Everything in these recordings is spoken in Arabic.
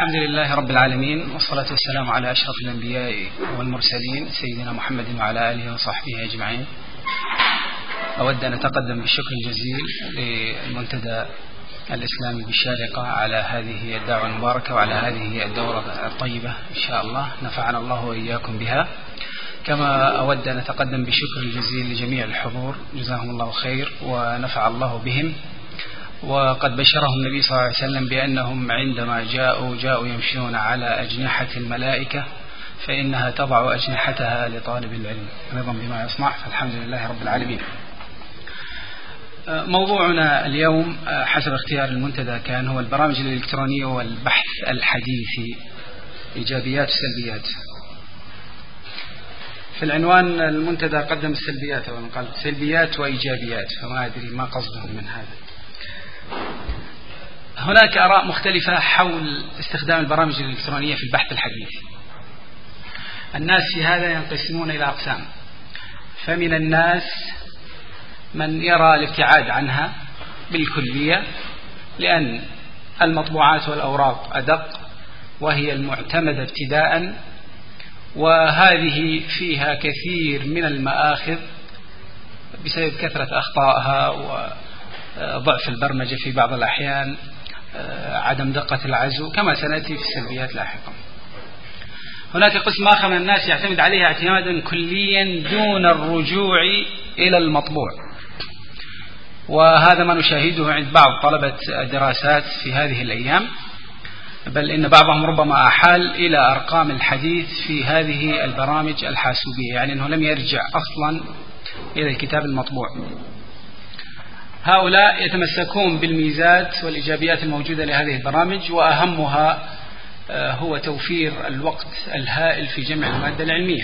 الحمد لله رب العالمين، والصلاة والسلام على أشرف الأنبياء والمرسلين سيدنا محمد وعلى آله وصحبه أجمعين. أود أن أتقدم بالشكر الجزيل للمنتدى الإسلامي بالشارقة على هذه الدعوة المباركة وعلى هذه الدورة الطيبة، إن شاء الله نفعنا الله وإياكم بها. كما أود أن أتقدم بالشكر الجزيل لجميع الحضور، جزاهم الله خير ونفع الله بهم. وقد بشرهم النبي صلى الله عليه وسلم بأنهم عندما جاءوا يمشون على أجنحة الملائكة فإنها تضع أجنحتها لطالب العلم رضا بما يصنع، فالحمد لله رب العالمين. موضوعنا اليوم حسب اختيار المنتدى كان هو البرامج الإلكترونية والبحث الحديثي، إيجابيات وسلبيات. في العنوان المنتدى قدم السلبيات، أو قال سلبيات وإيجابيات، فما أدري ما قصدهم من هذا. هناك آراء مختلفة حول استخدام البرامج الإلكترونية في البحث الحديثي. الناس في هذا ينقسمون إلى أقسام، فمن الناس من يرى الابتعاد عنها بالكلية لأن المطبوعات والأوراق أدق وهي المعتمدة ابتداء، وهذه فيها كثير من المآخذ بسبب كثرة أخطائها وضعف البرمجة في بعض الأحيان، عدم دقة العزو، كما سنأتي في السلبيات لاحقا. هناك قسم آخر من الناس يعتمد عليها اعتمادا كليا دون الرجوع إلى المطبوع، وهذا ما نشاهده عند بعض طلبة الدراسات في هذه الأيام، بل إن بعضهم ربما أحال إلى أرقام الحديث في هذه البرامج الحاسوبية، يعني أنه لم يرجع أصلا إلى الكتاب المطبوع. هؤلاء يتمسكون بالميزات والإيجابيات الموجودة لهذه البرامج، وأهمها هو توفير الوقت الهائل في جمع المادة العلمية.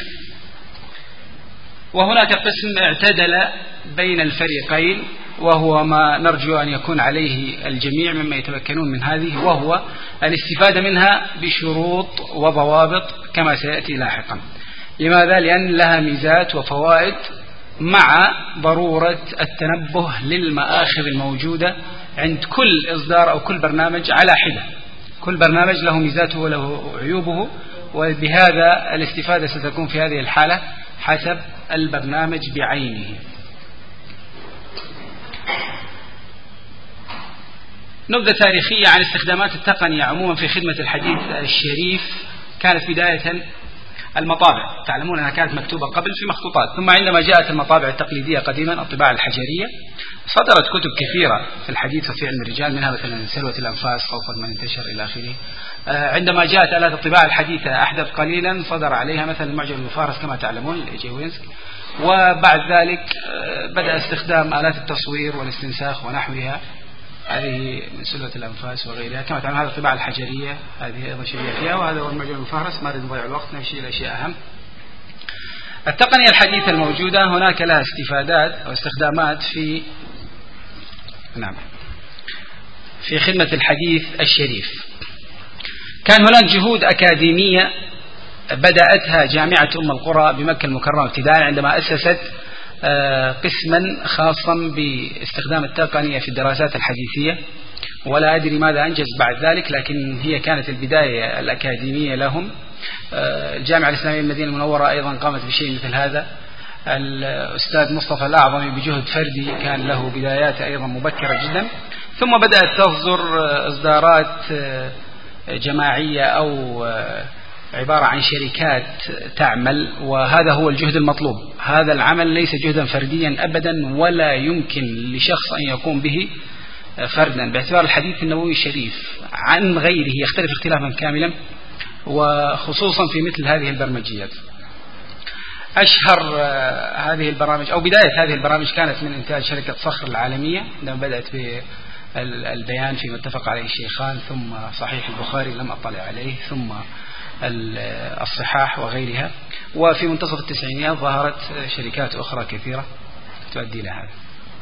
وهناك قسم اعتدل بين الفريقين، وهو ما نرجو أن يكون عليه الجميع مما يتمكنون من هذه، وهو الاستفادة منها بشروط وضوابط كما سيأتي لاحقا. لماذا؟ لأن لها ميزات وفوائد مع ضرورة التنبه للمآخذ الموجودة عند كل إصدار أو كل برنامج على حدة. كل برنامج له ميزاته وله عيوبه، وبهذا الاستفادة ستكون في هذه الحالة حسب البرنامج بعينه. نبذة تاريخية عن استخدامات التقنية عموما في خدمة الحديث الشريف. كانت بداية المطابع، تعلمون أنها كانت مكتوبة قبل في مخطوطات، ثم عندما جاءت المطابع التقليدية قديما الطباعة الحجرية صدرت كتب كثيرة في الحديث وفي علم الرجال، منها مثلا سلوة الأنفاس، خوف من انتشر إلى آخره. عندما جاءت آلات الطباعة الحديثة أحدث قليلا صدر عليها مثلا المعجم المفارس كما تعلمون لجيوينسك، وبعد ذلك بدأ استخدام آلات التصوير والاستنساخ ونحوها، هذه من سلوة الأنفاس وغيرها كما تعلمون. هذه الطباعة الحجرية هذه أيضا شيء فيها، وهذا هو المعجم المفارس. ما نريد نضيع الوقت، نمشي إلى أشياء أهم. التقنية الحديثة الموجودة هناك لها استفادات أو استخدامات في خدمة الحديث الشريف. كان هناك جهود أكاديمية بدأتها جامعة أم القرى بمكة المكرمة ابتداء عندما أسست قسما خاصا باستخدام التقنية في الدراسات الحديثية، ولا أدري ماذا أنجز بعد ذلك، لكن هي كانت البداية الأكاديمية لهم. الجامعة الإسلامية المدينة المنورة أيضا قامت بشيء مثل هذا. الأستاذ مصطفى الأعظمي بجهد فردي كان له بدايات أيضا مبكرة جدا، ثم بدأت تصدر إصدارات جماعية أو عبارة عن شركات تعمل، وهذا هو الجهد المطلوب. هذا العمل ليس جهدا فرديا أبدا، ولا يمكن لشخص أن يقوم به فردا، باعتبار الحديث النبوي الشريف عن غيره يختلف اختلافا كاملا، وخصوصا في مثل هذه البرمجيات. أشهر هذه البرامج أو بداية هذه البرامج كانت من إنتاج شركة صخر العالمية عندما بدأت بالبيان فيما اتفق عليه الشيخان، ثم صحيح البخاري لم أطلع عليه، ثم الصحاح وغيرها. وفي منتصف التسعينيات ظهرت شركات أخرى كثيرة تؤدي إلى هذا.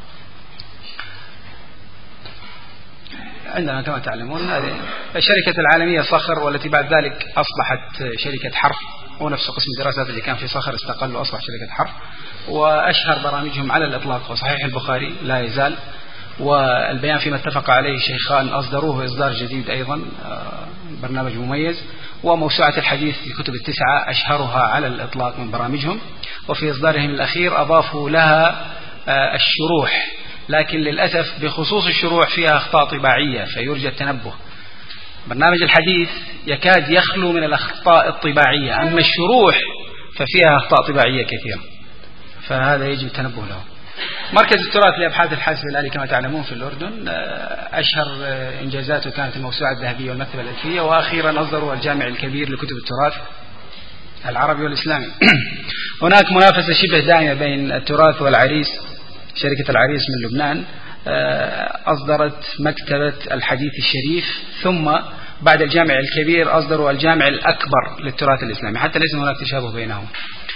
عندنا كما تعلمون هذه الشركة العالمية صخر، والتي بعد ذلك أصبحت شركة حرف، ونفس قسم الدراسات اللي كان في صخر استقل وأصبح شركة حرف. وأشهر برامجهم على الإطلاق وصحيح البخاري لا يزال، والبيان فيما اتفق عليه الشيخان أصدروه إصدار جديد أيضا برنامج مميز. وموسوعة الحديث للكتب التسعة أشهرها على الإطلاق من برامجهم، وفي إصدارهم الأخير أضافوا لها الشروح، لكن للأسف بخصوص الشروح فيها أخطاء طباعية فيرجى التنبه. برنامج الحديث يكاد يخلو من الأخطاء الطباعية، أما الشروح ففيها أخطاء طباعية كثيرة، فهذا يجب التنبه له. مركز التراث لأبحاث الحاسب الآلي كما تعلمون في الأردن، أشهر إنجازاته كانت الموسوعة الذهبية والمكتبة الألفية، وأخيرا أصدروا الجامع الكبير لكتب التراث العربي والإسلامي. هناك منافسة شبه دائمة بين التراث والعريس. شركة العريس من لبنان أصدرت مكتبة الحديث الشريف، ثم بعد الجامع الكبير أصدروا الجامع الأكبر للتراث الإسلامي، حتى ليس هناك تشابه بينهم،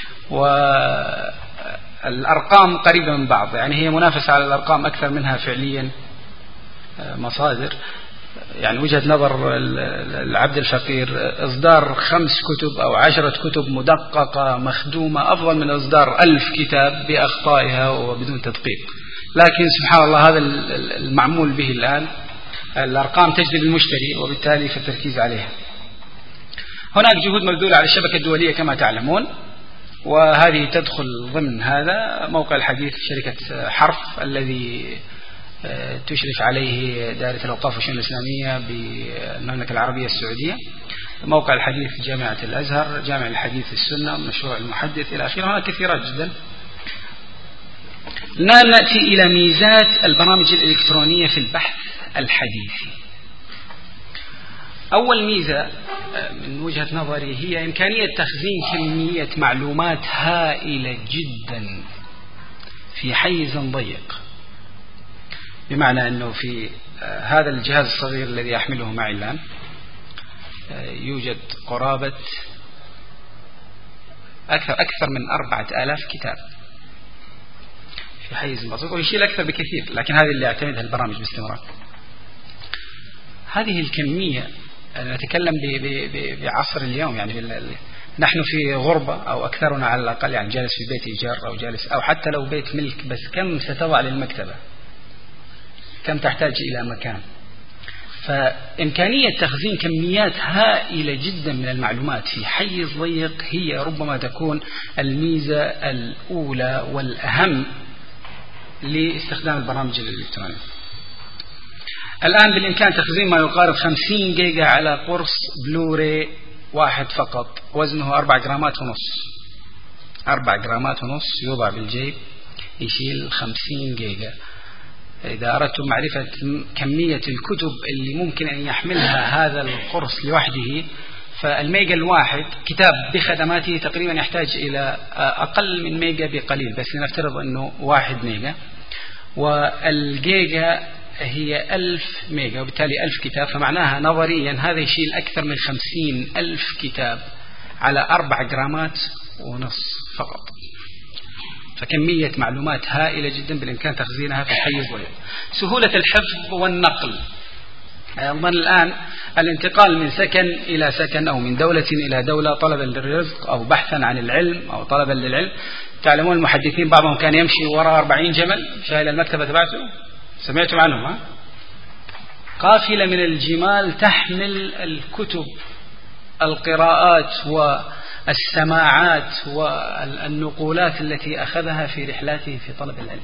والأرقام قريبة من بعض، يعني هي منافسة على الأرقام أكثر منها فعليا مصادر. يعني وجهة نظر العبد الفقير إصدار 5 كتب أو 10 كتب مدققة مخدومة أفضل من إصدار 1000 كتاب بأخطائها وبدون تدقيق، لكن سبحان الله هذا المعمول به الآن. الأرقام تجذب المشتري وبالتالي فالتركيز عليها. هناك جهود مبذولة على الشبكة الدولية كما تعلمون، وهذه تدخل ضمن هذا موقع الحديث شركة حرف الذي تشرف عليه دائرة الأوقاف والشؤون الإسلامية بالمملكة العربية السعودية، موقع الحديث جامعة الأزهر، جامع الحديث السنة، مشروع المحدث إلى آخره. هناك كثيرات جدا. الآن نأتي إلى ميزات البرامج الإلكترونية في البحث الحديثي. أول ميزة من وجهة نظري هي إمكانية تخزين كمية معلومات هائلة جدا في حيز ضيق، بمعنى أنه في هذا الجهاز الصغير الذي أحمله معي الآن يوجد قرابة أكثر من 4000 كتاب في حيز بسيط، ويشيل أكثر بكثير، لكن هذه اللي يعتمدها البرامج باستمرار. هذه الكمية أنا أتكلم بعصر اليوم، يعني نحن في غربة أو أكثرنا على الأقل، يعني جالس في بيت إيجار أو جالس أو حتى لو بيت ملك، بس كم ستضع للمكتبة؟ كم تحتاج إلى مكان؟ فإمكانية تخزين كميات هائلة جدا من المعلومات في حيز ضيق هي ربما تكون الميزة الأولى والأهم لاستخدام البرامج الإلكترونية. الآن بالإمكان تخزين ما يقارب 50 جيجا على قرص بلوري واحد فقط، وزنه 4 جرامات ونص. 4 جرامات ونص يوضع بالجيب يشيل 50 جيجا. إذا أردتم معرفة كمية الكتب اللي ممكن أن يحملها هذا القرص لوحده، فالميجا الواحد كتاب بخدماته تقريبا يحتاج إلى أقل من ميجا بقليل، بس لنفترض أنه 1 ميجا، والجيجا هي 1000 ميجا، وبالتالي 1000 كتاب، فمعناها نظريا هذا يشيل أكثر من 50,000 كتاب على 4 جرامات ونص فقط. فكمية معلومات هائلة جدا بالإمكان تخزينها في حيز ضيق. سهولة الحفظ والنقل. أيضا الآن الانتقال من سكن إلى سكن أو من دولة إلى دولة طلبا للرزق أو بحثا عن العلم أو طلبا للعلم. تعلمون المحدثين بعضهم كان يمشي وراء 40 جمل شايل المكتبة تبعته، سمعتم عنهم ها؟ قافلة من الجمال تحمل الكتب، القراءات والسماعات والنقولات التي أخذها في رحلاته في طلب العلم.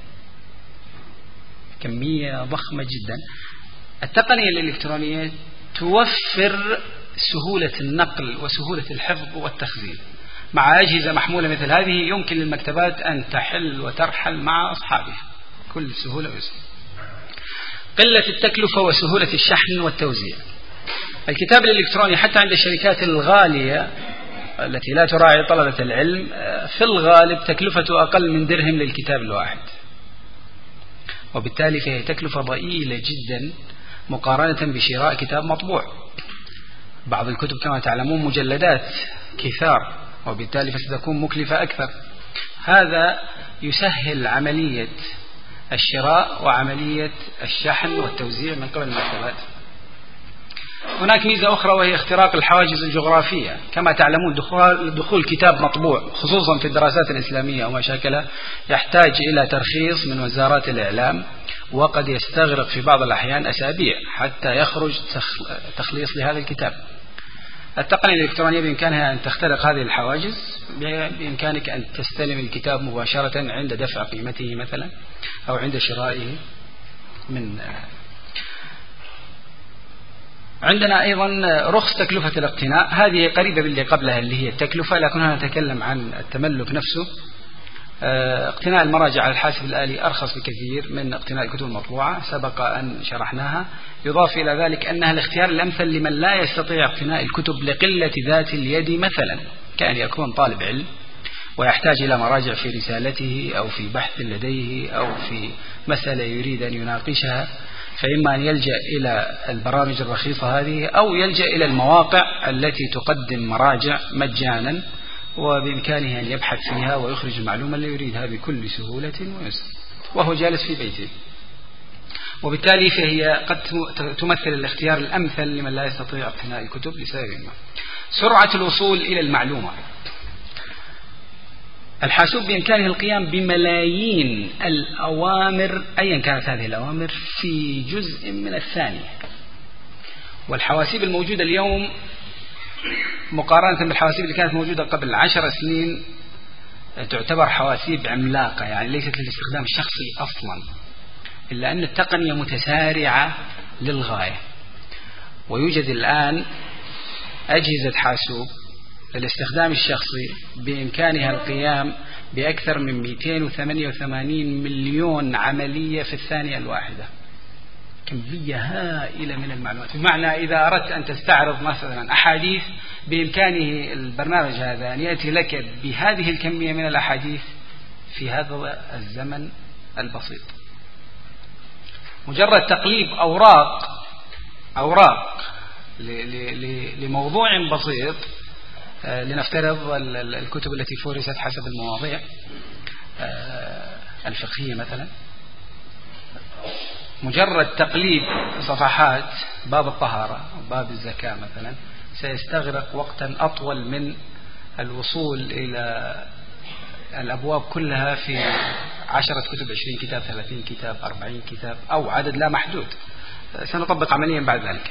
كمية ضخمة جدا. التقنية الإلكترونية توفر سهولة النقل وسهولة الحفظ والتخزين. مع أجهزة محمولة مثل هذه يمكن للمكتبات أن تحل وترحل مع أصحابها كل سهولة ويسر. قلة التكلفة وسهولة الشحن والتوزيع. الكتاب الإلكتروني حتى عند الشركات الغالية التي لا تراعي طلبة العلم في الغالب تكلفته أقل من درهم للكتاب الواحد، وبالتالي فهي تكلفة ضئيلة جدا مقارنة بشراء كتاب مطبوع. بعض الكتب كما تعلمون مجلدات كثار، وبالتالي فستكون مكلفة أكثر. هذا يسهل عملية الشراء وعملية الشحن والتوزيع من قبل المكتبات. هناك ميزة أخرى وهي اختراق الحواجز الجغرافية. كما تعلمون دخول كتاب مطبوع خصوصا في الدراسات الإسلامية وما شاكلها يحتاج إلى ترخيص من وزارات الإعلام، وقد يستغرق في بعض الأحيان أسابيع حتى يخرج تخليص لهذا الكتاب. التقنية الإلكترونية بإمكانها أن تخترق هذه الحواجز، بإمكانك أن تستلم الكتاب مباشرة عند دفع قيمته مثلا أو عند شرائه من. عندنا أيضا رخص تكلفة الاقتناء، هذه قريبة باللي قبلها اللي هي التكلفة، لكن هنا نتكلم عن التملك نفسه. اقتناء المراجع على الحاسب الآلي أرخص بكثير من اقتناء الكتب المطبوعة، سبق أن شرحناها. يضاف إلى ذلك أنها الاختيار الأمثل لمن لا يستطيع اقتناء الكتب لقلة ذات اليد مثلا، كأن يكون طالب علم ويحتاج إلى مراجع في رسالته أو في بحث لديه أو في مسألة يريد أن يناقشها، فإما أن يلجأ إلى البرامج الرخيصة هذه أو يلجأ إلى المواقع التي تقدم مراجع مجانا، وبإمكانه أن يبحث فيها ويخرج المعلومة اللي يريدها بكل سهولة ويسر وهو جالس في بيته. وبالتالي فهي قد تمثل الاختيار الأمثل لمن لا يستطيع اقتناء الكتب لسبب ما. سرعة الوصول إلى المعلومة. الحاسوب بإمكانه القيام بملايين الأوامر أيا كانت هذه الأوامر في جزء من الثانية، والحواسيب الموجودة اليوم مقارنة بالحواسيب اللي كانت موجودة قبل 10 سنين تعتبر حواسيب عملاقة، يعني ليست للاستخدام الشخصي أصلا، إلا أن التقنية متسارعة للغاية. ويوجد الآن أجهزة حاسوب للاستخدام الشخصي بإمكانها القيام بأكثر من 288 مليون عملية في الثانية الواحدة، كمية هائلة من المعلومات. بمعنى إذا أردت أن تستعرض مثلا أحاديث بإمكانه البرنامج هذا أن يأتي لك بهذه الكمية من الأحاديث في هذا الزمن البسيط. مجرد تقليب أوراق لموضوع بسيط، لنفترض الكتب التي فورست حسب المواضيع الفقهية مثلا، مجرد تقليب صفحات باب الطهارة وباب الزكاة مثلا سيستغرق وقتا أطول من الوصول إلى الأبواب كلها في 10 كتب، 20 كتاب، 30 كتاب، 40 كتاب أو عدد لا محدود. سنطبق عمليا بعد ذلك.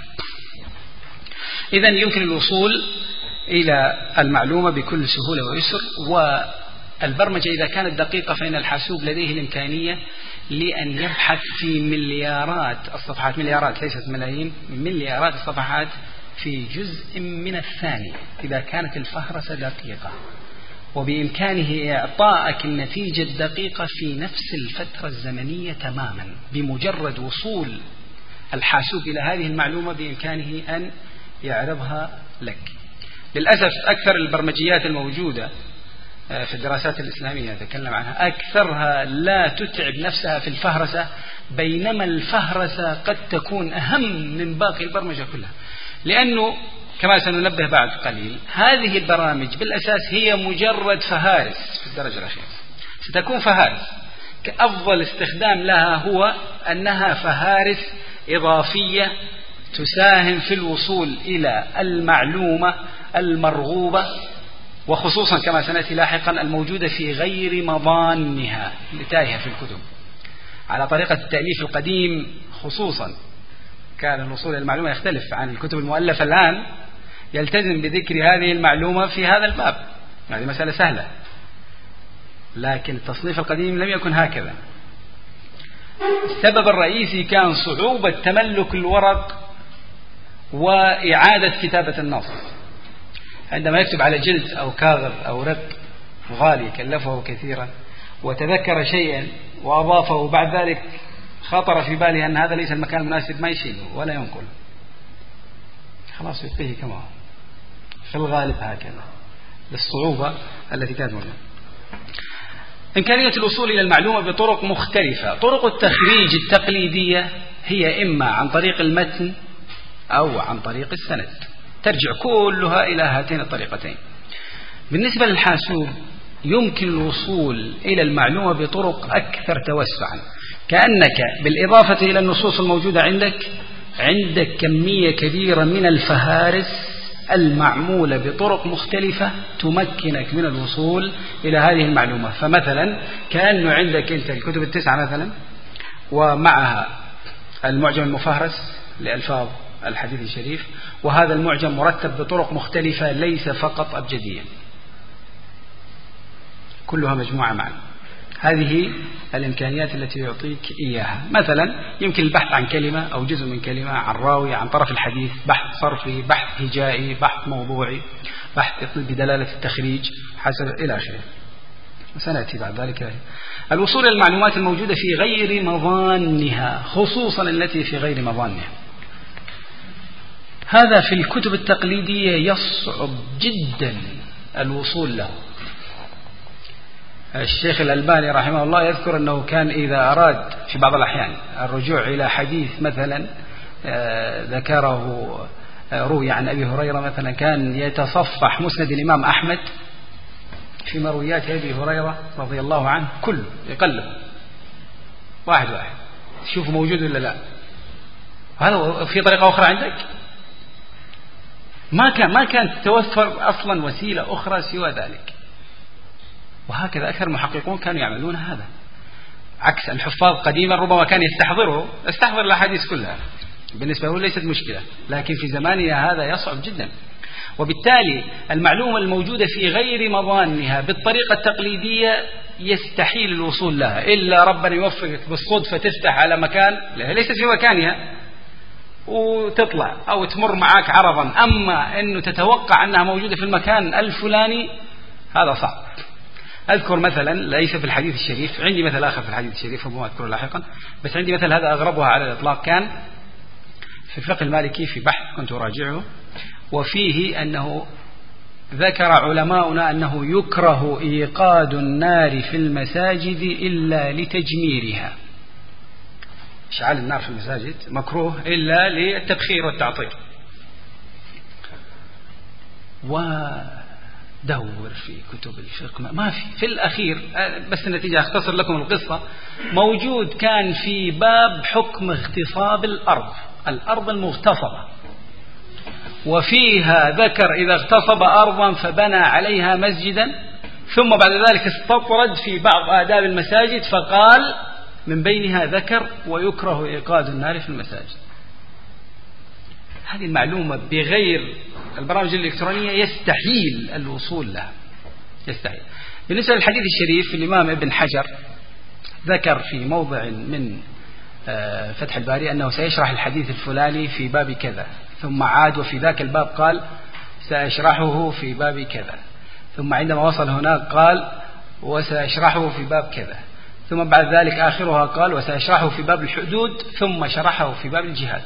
إذن يمكن الوصول إلى المعلومة بكل سهولة ويسر. والبرمجة إذا كانت دقيقة فإن الحاسوب لديه الإمكانية لأن يبحث في مليارات الصفحات، مليارات ليست ملايين، مليارات الصفحات في جزء من الثانية إذا كانت الفهرسة دقيقة، وبإمكانه إعطائك النتيجة الدقيقة في نفس الفترة الزمنية تماما. بمجرد وصول الحاسوب إلى هذه المعلومة بإمكانه أن يعرضها لك. للأسف أكثر البرمجيات الموجودة في الدراسات الإسلامية نتكلم عنها، أكثرها لا تتعب نفسها في الفهرسة، بينما الفهرسة قد تكون أهم من باقي البرمجة كلها، لأنه كما سننبه بعد قليل هذه البرامج بالأساس هي مجرد فهارس في الدرجة الأخيرة، ستكون فهارس. كأفضل استخدام لها هو أنها فهارس إضافية تساهم في الوصول إلى المعلومة المرغوبة، وخصوصا كما سنأتي لاحقا الموجودة في غير مضانها لتائها في الكتب. على طريقة التأليف القديم خصوصا كان الوصول إلى المعلومة يختلف عن الكتب المؤلفة الآن، يلتزم بذكر هذه المعلومة في هذا الباب، هذه مسألة سهلة، لكن التصنيف القديم لم يكن هكذا. السبب الرئيسي كان صعوبة تملك الورق وإعادة كتابة النص. عندما يكتب على جلد أو كاغذ أو رق غالي كلفه كثيرا وتذكر شيئا وأضافه وبعد ذلك خطر في باله أن هذا ليس المكان المناسب، ما يشيله ولا ينقل، خلاص يبقيه كما هو. في الغالب هكذا للصعوبة التي كانت موجودة. إمكانية الوصول إلى المعلومة بطرق مختلفة. طرق التخريج التقليدية هي إما عن طريق المتن أو عن طريق السند، ترجع كلها إلى هاتين الطريقتين. بالنسبة للحاسوب يمكن الوصول إلى المعلومة بطرق أكثر توسعا، كأنك بالإضافة إلى النصوص الموجودة عندك كمية كبيرة من الفهارس المعمولة بطرق مختلفة تمكنك من الوصول إلى هذه المعلومة. فمثلا كأنه عندك أنت الكتب التسعة مثلا ومعها المعجم المفهرس لألفاظ الحديث الشريف، وهذا المعجم مرتب بطرق مختلفة ليس فقط أبجديا، كلها مجموعة معا. هذه الإمكانيات التي يعطيك إياها. مثلا يمكن البحث عن كلمة أو جزء من كلمة، عن راوي، عن طرف الحديث، بحث صرفي، بحث هجائي، بحث موضوعي، بحث بدلالة التخريج حسب إلى آخره، وسنأتي بعد ذلك. الوصول إلى المعلومات الموجودة في غير مظانها، خصوصا التي في غير مظانها، هذا في الكتب التقليدية يصعب جدا الوصول له. الشيخ الألباني رحمه الله يذكر أنه كان إذا أراد في بعض الأحيان الرجوع إلى حديث مثلا ذكره روي عن أبي هريرة مثلا، كان يتصفح مسند الإمام أحمد في مرويات أبي هريرة رضي الله عنه كله، يقلب واحد واحد شوف موجود ولا لا. هذا في طريقة أخرى عندك؟ ما كانت توفر أصلا وسيلة أخرى سوى ذلك. وهكذا أكثر المحققون كانوا يعملون هذا، عكس الحفاظ قديما ربما كان يستحضر الأحاديث كلها، بالنسبة له ليست مشكلة، لكن في زماننا هذا يصعب جدا. وبالتالي المعلومة الموجودة في غير مظانها بالطريقة التقليدية يستحيل الوصول لها، إلا ربنا يوفقك بالصدفة تفتح على مكان ليست في مكانها وتطلع أو تمر معك عرضا، أما أنه تتوقع أنها موجودة في المكان الفلاني هذا صعب. أذكر مثلا ليس في الحديث الشريف، عندي مثل آخر في الحديث الشريف ربما أذكره لاحقا، بس عندي مثل هذا أغربها على الإطلاق. كان في الفقه المالكي في بحث كنت أراجعه، وفيه أنه ذكر علماؤنا أنه يكره إيقاد النار في المساجد إلا لتجميرها. إشعال النار في المساجد مكروه إلا للتبخير والتعطير. ودور في كتب الفقه ما في الأخير، بس النتيجة أختصر لكم القصة، موجود كان في باب حكم اغتصاب الأرض المغتصبة، وفيها ذكر إذا اغتصب أرضا فبنى عليها مسجدا، ثم بعد ذلك استطرد في بعض آداب المساجد فقال من بينها ذكر ويكره إيقاد النار في المساجد. هذه المعلومة بغير البرامج الإلكترونية يستحيل الوصول لها، يستحيل. بالنسبة للحديث الشريف، الإمام ابن حجر ذكر في موضع من فتح الباري أنه سيشرح الحديث الفلاني في باب كذا، ثم عاد وفي ذاك الباب قال سأشرحه في باب كذا، ثم عندما وصل هناك قال وسأشرحه في باب كذا، ثم بعد ذلك آخرها قال وسأشرحه في باب الحدود، ثم شرحه في باب الجهاد.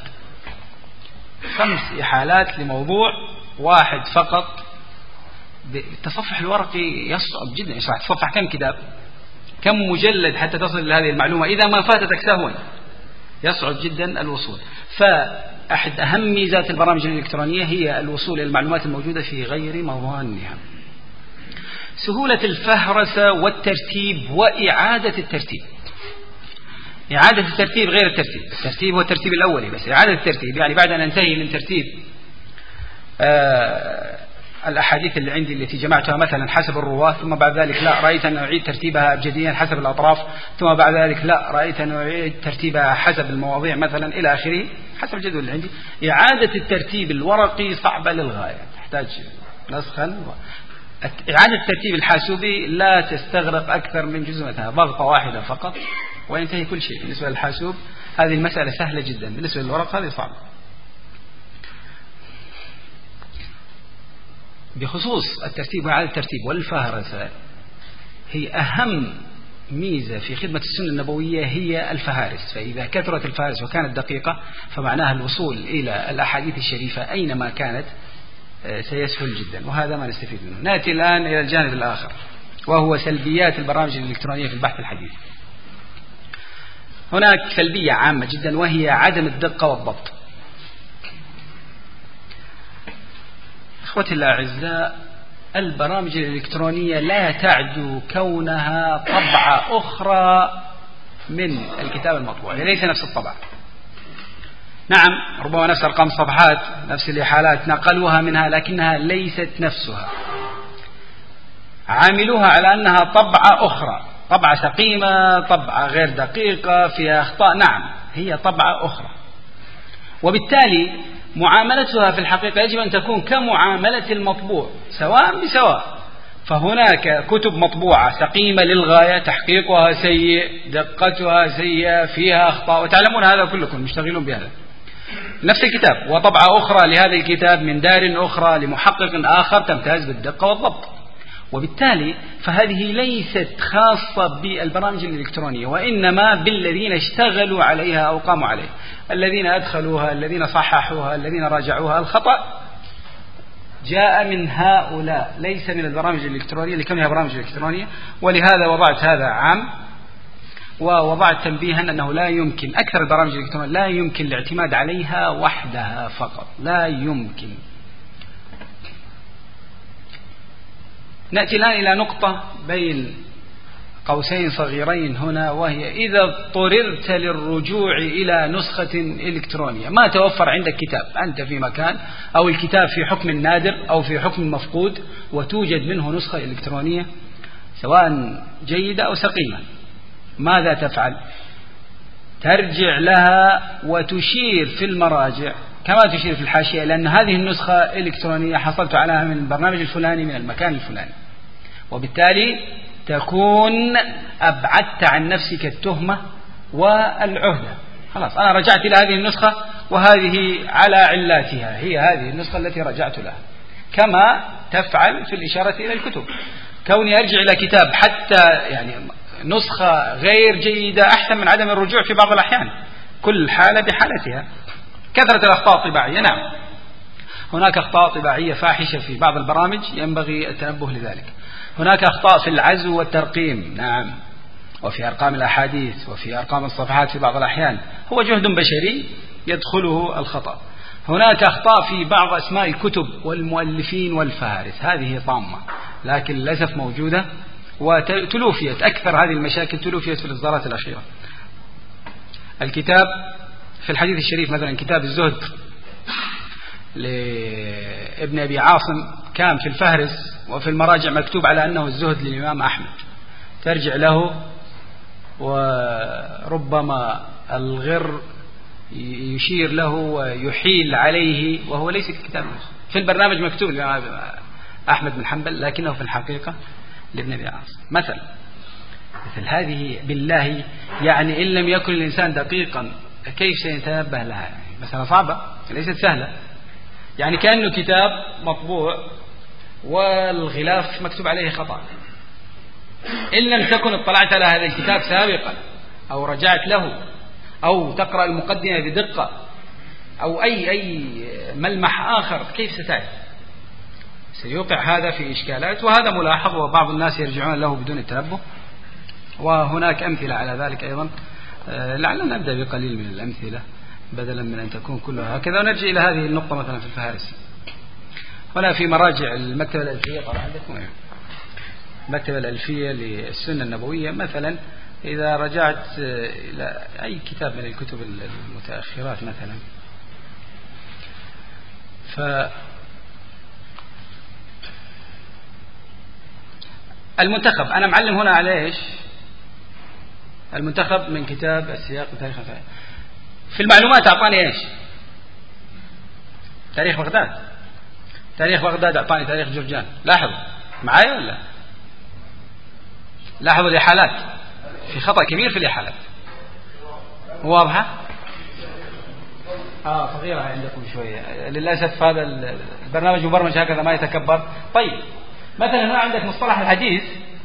5 إحالات لموضوع واحد فقط. التصفح الورقي يصعب جدا يشرح. تصفح كم كتاب، كم مجلد حتى تصل لهذه المعلومة، إذا ما فاتتك سهوا يصعب جدا الوصول. فأحد أهم ميزات البرامج الإلكترونية هي الوصول إلى المعلومات الموجودة في غير مظانها. سهولة الفهرسة والترتيب وإعادة الترتيب. إعادة الترتيب غير الترتيب، الترتيب هو الترتيب الأولي، بس إعادة الترتيب يعني بعد أن أنتهي من ترتيب الأحاديث اللي عندي التي جمعتها مثلا حسب الرواة، ثم بعد ذلك لا رأيت أن أعيد ترتيبها أبجديا حسب الأطراف، ثم بعد ذلك لا رأيت أن أعيد ترتيبها حسب المواضيع مثلا إلى آخره حسب الجدول اللي عندي. إعادة الترتيب الورقي صعبة للغاية، تحتاج نسخا. إعادة الترتيب الحاسوبي لا تستغرق أكثر من جزء مثلا ضغطة واحدة فقط وينتهي كل شيء. بالنسبة للحاسوب هذه المسألة سهلة جدا، بالنسبة للورق هذه صعبة. بخصوص الترتيب وإعادة الترتيب والفهرسة، هي أهم ميزة في خدمة السنة النبوية هي الفهارس. فإذا كثرت الفهارس وكانت دقيقة فمعناها الوصول إلى الأحاديث الشريفة أينما كانت سيسهل جدا، وهذا ما نستفيد منه. نأتي الآن إلى الجانب الآخر وهو سلبيات البرامج الإلكترونية في البحث الحديث. هناك سلبية عامة جدا وهي عدم الدقة والضبط. إخوتي الأعزاء، البرامج الإلكترونية لا تعدو كونها طبعة أخرى من الكتاب المطبوع، ليس نفس الطبع. نعم ربما نفس أرقام الصفحات نفس الإحالات نقلوها منها، لكنها ليست نفسها. عاملوها على أنها طبعة أخرى، طبعة سقيمة، طبعة غير دقيقة، فيها أخطاء. نعم هي طبعة أخرى، وبالتالي معاملتها في الحقيقة يجب أن تكون كمعاملة المطبوع سواء بسواء. فهناك كتب مطبوعة سقيمة للغاية، تحقيقها سيء، دقتها سيئة، فيها أخطاء، وتعلمون هذا كلكم مشتغلون بهذا. نفس الكتاب وطبعة أخرى لهذا الكتاب من دار أخرى لمحقق آخر تمتاز بالدقة والضبط. وبالتالي فهذه ليست خاصة بالبرامج الإلكترونية، وإنما بالذين اشتغلوا عليها أو قاموا عليها، الذين أدخلوها، الذين صححوها، الذين راجعوها. الخطأ جاء من هؤلاء ليس من البرامج الإلكترونية لكونها برامج إلكترونية. ولهذا وضعت هذا عام، ووضعت تنبيها أنه لا يمكن أكثر البرامج الإلكترونية لا يمكن الاعتماد عليها وحدها فقط، لا يمكن. نأتي الآن إلى نقطة بين قوسين صغيرين هنا، وهي إذا اضطررت للرجوع إلى نسخة إلكترونية، ما توفر عندك كتاب، أنت في مكان أو الكتاب في حكم نادر أو في حكم مفقود وتوجد منه نسخة إلكترونية سواء جيدة أو سقيمة، ماذا تفعل؟ ترجع لها وتشير في المراجع كما تشير في الحاشية، لأن هذه النسخة الإلكترونية حصلت عليها من البرنامج الفلاني من المكان الفلاني، وبالتالي تكون أبعدت عن نفسك التهمة والعهدة. خلاص أنا رجعت إلى هذه النسخة وهذه على علاتها، هي هذه النسخة التي رجعت لها، كما تفعل في الإشارة إلى الكتب. كوني أرجع إلى كتاب حتى يعني نسخة غير جيدة أحسن من عدم الرجوع في بعض الأحيان، كل حالة بحالتها. كثرة الأخطاء الطباعية، نعم هناك أخطاء طباعية فاحشة في بعض البرامج ينبغي التنبه لذلك. هناك أخطاء في العزو والترقيم، نعم، وفي أرقام الأحاديث وفي أرقام الصفحات في بعض الأحيان، هو جهد بشري يدخله الخطأ. هناك أخطاء في بعض أسماء الكتب والمؤلفين والفهارس، هذه طامة لكن للأسف موجودة وتلوفيت. أكثر هذه المشاكل تلوفيت في الإصدارات الأخيرة. الكتاب في الحديث الشريف مثلا كتاب الزهد لابن أبي عاصم كان في الفهرس وفي المراجع مكتوب على أنه الزهد للإمام أحمد، ترجع له وربما الغر يشير له ويحيل عليه وهو ليس كتاب. في البرنامج مكتوب للإمام أحمد بن حنبل لكنه في الحقيقة لابن أبي عاصم. مثل هذه بالله يعني إن لم يكن الإنسان دقيقا كيف سيتنبه لها؟ مثلا صعبة ليست سهلة. يعني كأنه كتاب مطبوع والغلاف مكتوب عليه خطأ، إن لم تكن اطلعت على هذا الكتاب سابقا أو رجعت له أو تقرأ المقدمة بدقة أو أي ملمح آخر كيف ستعرف؟ سيوقع هذا في إشكالات، وهذا ملاحظ وبعض الناس يرجعون له بدون التنبه. وهناك أمثلة على ذلك أيضا، لعلنا نبدأ بقليل من الأمثلة بدلا من أن تكون كلها هكذا. ونرجع إلى هذه النقطة مثلا في الفهارس. هنا في مراجع المكتبة الألفية، طبعا عندكم المكتبة الألفية للسنة النبوية مثلا، إذا رجعت إلى أي كتاب من الكتب المتأخرات مثلا، المنتخب أنا معلم هنا على إيش؟ المنتخب من كتاب السياق وتاريخ الفهم. في المعلومات أعطاني إيش؟ تاريخ بغداد. تاريخ بغداد أعطاني تاريخ جرجان. لاحظوا معايا ولا؟ لاحظوا الإحالات، في خطأ كبير في الإحالات، واضحة؟ صغيرة عندكم شوية للأسف. هذا البرنامج مبرمج هكذا ما يتكبر. طيب مثلا هنا عندك مصطلح الحديث،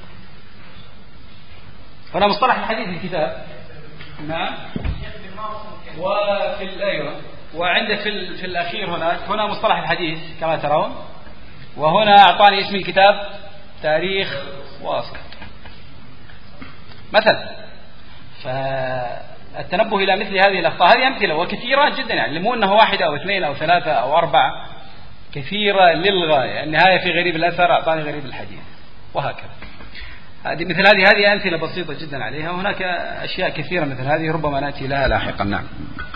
هنا مصطلح الحديث الكتاب، نعم، وفي أيوة، وعندك في الأخير هنا مصطلح الحديث كما ترون، وهنا أعطاني اسم الكتاب تاريخ واسط مثلا. فالتنبه إلى مثل هذه الأخطاء، هذه أمثلة وكثيرة جدا، يعني مو أنه واحدة أو اثنين أو ثلاثة أو أربعة، كثيرة للغاية. النهاية في غريب الأثر أعطاني غريب الحديث، وهكذا. مثل هذه أمثلة بسيطة جدا عليها، وهناك أشياء كثيرة مثل هذه ربما نأتي لها لاحقا. نعم.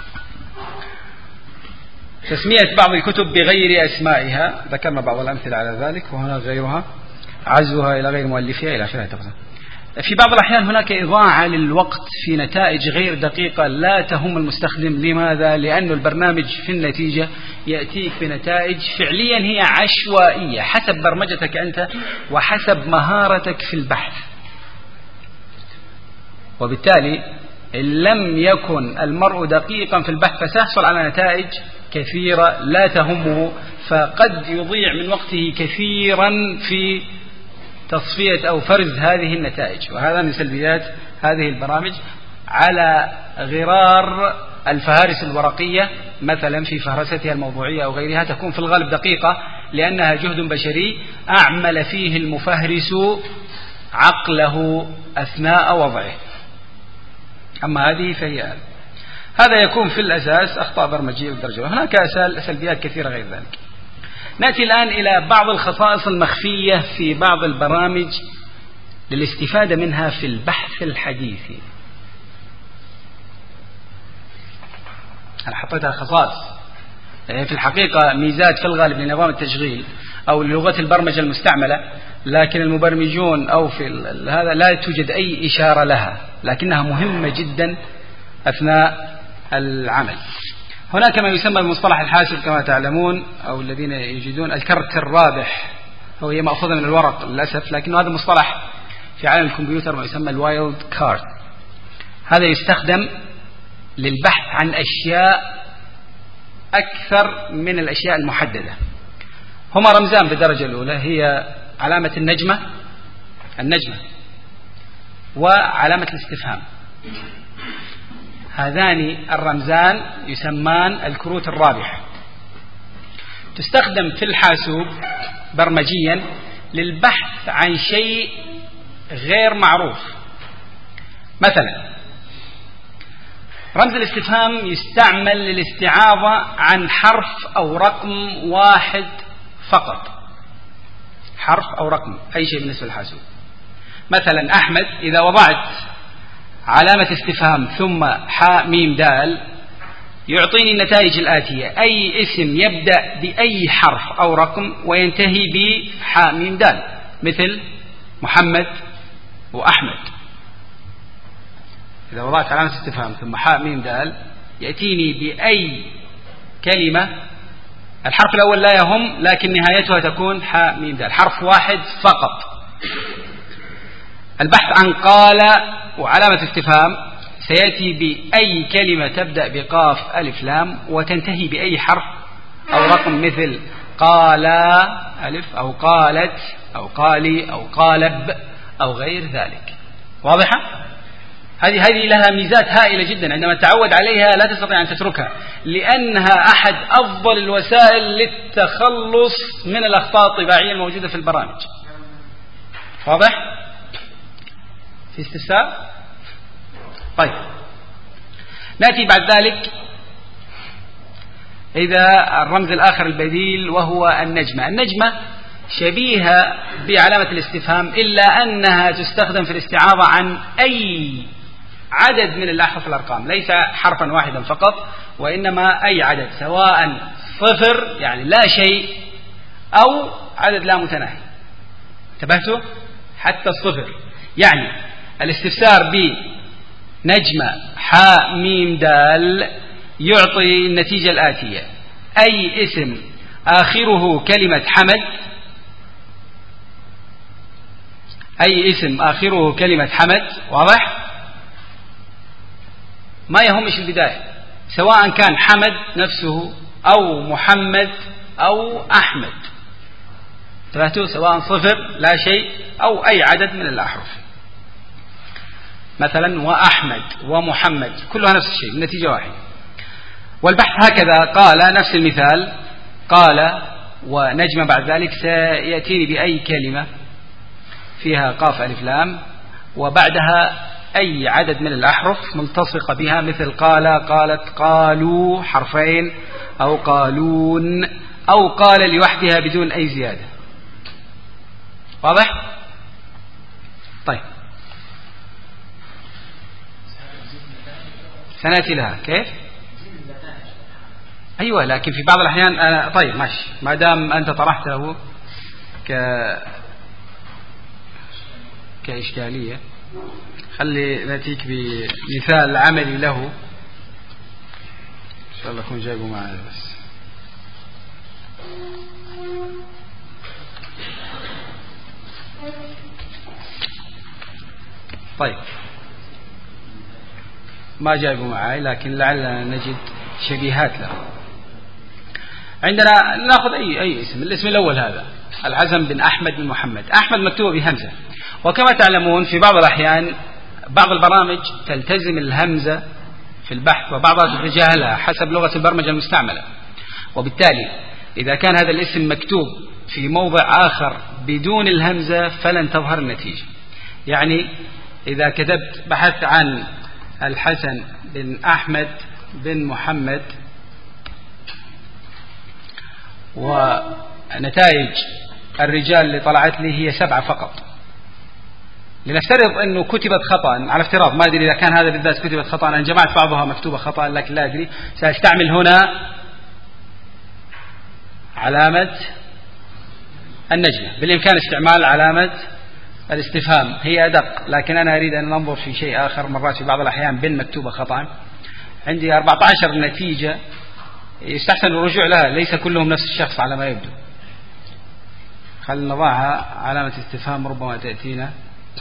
تسمية بعض الكتب بغير أسمائها، ذكرنا بعض الأمثلة على ذلك، وهنا غيرها، عزوها إلى غير مؤلفها إلى آخره. في بعض الأحيان هناك إضاعة للوقت في نتائج غير دقيقة لا تهم المستخدم. لماذا؟ لأن البرنامج في النتيجة يأتيك بنتائج فعليا هي عشوائية حسب برمجتك أنت وحسب مهارتك في البحث، وبالتالي إن لم يكن المرء دقيقا في البحث فسيحصل على نتائج كثيرة لا تهمه، فقد يضيع من وقته كثيرا في تصفية أو فرز هذه النتائج. وهذا من سلبيات هذه البرامج، على غرار الفهارس الورقية مثلا في فهرستها الموضوعية أو غيرها تكون في الغالب دقيقة لأنها جهد بشري أعمل فيه المفهرس عقله أثناء وضعه. أما هذه فهي هذا يكون في الأساس أخطاء برمجية بالدرجة. هناك سلبيات كثيرة غير ذلك. نأتي الآن إلى بعض الخصائص المخفية في بعض البرامج للاستفادة منها في البحث الحديثي. أنا حطيتها خصائص، في الحقيقة ميزات في الغالب لنظام التشغيل أو لغة البرمجة المستعملة، لكن المبرمجون أو في هذا لا توجد أي إشارة لها، لكنها مهمة جدا أثناء العمل. هناك ما يسمى بمصطلح الحاسب كما تعلمون، أو الذين يجدون الكرت الرابح، هي مأخوذة من الورق للأسف، لكن هذا مصطلح في عالم الكمبيوتر ما يسمى الوايلد كارد. هذا يستخدم للبحث عن أشياء أكثر من الأشياء المحددة. هما رمزان بالدرجة الأولى، هي علامة النجمة وعلامة الاستفهام. هذان الرمزان يسمان الكروت الرابحة، تستخدم في الحاسوب برمجيا للبحث عن شيء غير معروف. مثلا رمز الاستفهام يستعمل للاستعاضة عن حرف أو رقم واحد فقط، حرف أو رقم، أي شيء بالنسبة للحاسوب. مثلا أحمد، إذا وضعت علامة استفهام ثم حاء ميم دال يعطيني النتائج الآتية: أي اسم يبدأ بأي حرف أو رقم وينتهي بحاء ميم دال، مثل محمد وأحمد. إذا وضعت علامة استفهام ثم حاء ميم دال يأتيني بأي كلمة، الحرف الأول لا يهم لكن نهايتها تكون حاء ميم دال، حرف واحد فقط. البحث عن قال وعلامة استفهام سيأتي بأي كلمة تبدأ بقاف ألف لام وتنتهي بأي حرف أو رقم، مثل قال ألف أو قالت أو قالي أو قالب أو غير ذلك. واضحة؟ هذه لها ميزات هائلة جدا، عندما تعود عليها لا تستطيع أن تتركها، لأنها أحد أفضل الوسائل للتخلص من الأخطاء الطباعية الموجودة في البرامج. واضح؟ في استفسار؟ طيب، نأتي بعد ذلك إذا الرمز الآخر البديل وهو النجمة شبيهة بعلامة الاستفهام، إلا أنها تستخدم في الاستعاضة عن أي عدد من الأحرف الأرقام، ليس حرفا واحدا فقط، وإنما أي عدد، سواء صفر يعني لا شيء أو عدد لا متناهي. انتبهتوا؟ حتى الصفر. يعني الاستفسار بنجمة حاء ميم دال يعطي النتيجة الآتية: أي اسم آخره كلمة حمد، أي اسم آخره كلمة حمد. واضح؟ ما يهمش البداية، سواء كان حمد نفسه أو محمد أو أحمد، انتبهتوا؟ سواء صفر لا شيء أو أي عدد من الأحرف، مثلا وأحمد ومحمد كلها نفس الشيء، النتيجة واحدة. والبحث هكذا، قال نفس المثال، قال ونجمة بعد ذلك سيأتيني بأي كلمة فيها قاف ألف لام وبعدها أي عدد من الأحرف ملتصقة بها، مثل قال، قالت، قالوا حرفين، أو قالون، أو قال لوحدها بدون أي زيادة. واضح؟ طيب، سنأتي لها كيف؟ أيوة، لكن في بعض الأحيان أنا طيب ماشي، ما دام أنت طرحته كإشكالية خلي نأتيك بمثال عملي له إن شاء الله أكون جايبه معي بس. طيب ما جايبه معي لكن لعلنا نجد شبيهات له. عندنا نأخذ أي اسم. الاسم الأول هذا الحسن بن أحمد بن محمد. أحمد مكتوب بهمزة، وكما تعلمون في بعض الأحيان بعض البرامج تلتزم الهمزة في البحث وبعضها تتجاهلها حسب لغة البرمجة المستعملة، وبالتالي إذا كان هذا الاسم مكتوب في موضع آخر بدون الهمزة فلن تظهر النتيجة. يعني إذا كتبت بحثت عن الحسن بن أحمد بن محمد ونتائج الرجال اللي طلعت لي هي 7 فقط، لنفترض أنه كتبت خطأ، على افتراض ما أدري إذا كان هذا بالذات كتبت خطأ، أنا جمعت بعضها مكتوبة خطأ لكن لا أدري، سأستعمل هنا علامة النجمة. بالإمكان استعمال علامة الاستفهام، هي أدق، لكن أنا أريد أن ننظر في شيء آخر. مرات في بعض الأحيان بن مكتوبة خطأ. عندي 14 نتيجة يستحسن الرجوع لها، ليس كلهم نفس الشخص على ما يبدو. خلينا نضعها علامة استفهام، ربما تأتينا.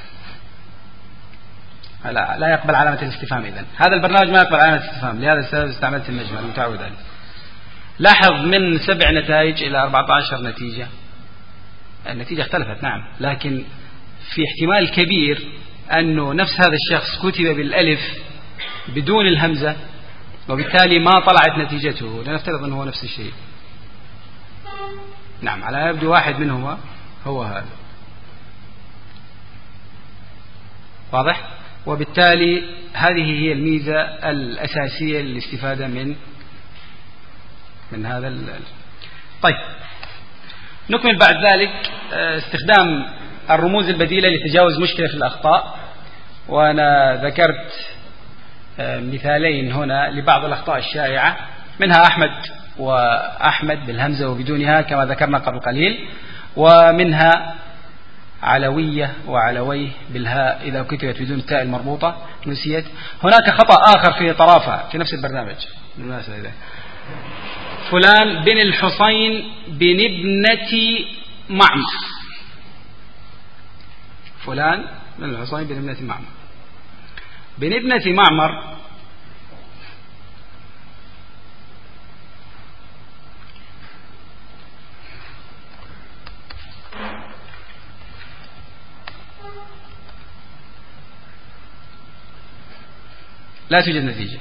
لا يقبل علامة الاستفهام. إذن هذا البرنامج ما يقبل علامة الاستفهام، لهذا السبب استعملت النجمة المتعود عليه. لاحظ من 7 نتائج إلى 14 نتيجة، النتيجة اختلفت نعم، لكن في احتمال كبير أنه نفس هذا الشخص كتب بالألف بدون الهمزة، وبالتالي ما طلعت نتيجته. لنفترض أنه هو نفس الشيء. نعم، على يبدو واحد منهما هو هذا. واضح؟ وبالتالي هذه هي الميزة الأساسية للاستفادة من هذا طيب، نكمل بعد ذلك استخدام الرموز البديلة لتجاوز مشكلة في الأخطاء. وأنا ذكرت مثالين هنا لبعض الأخطاء الشائعة، منها أحمد وأحمد بالهمزة وبدونها كما ذكرنا قبل قليل، ومنها علوية وعلويه بالهاء إذا كتبت بدون التاء المربوطة نسيت. هناك خطأ آخر في طرافة في نفس البرنامج بالمناسبة، فلان بن الحسين بن ابنة معمر. فلان بن الحسين بن ابنة معمر. بن ابنة معمر لا توجد نتيجة.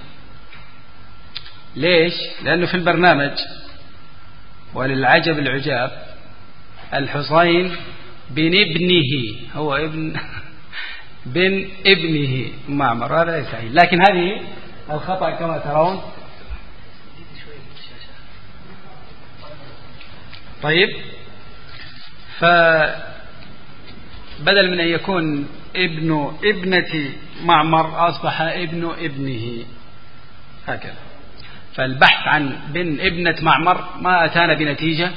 ليش؟ لأنه في البرنامج وللعجب العجاب الحسين بن ابنه، هو ابن بن ابنه معمر، هذا ليس صحيح. لكن هذه الخطأ كما ترون. طيب، فبدل من أن يكون ابن ابنة معمر أصبح ابن ابنه، هكذا. فالبحث عن بن ابنة معمر ما أتانا بنتيجة.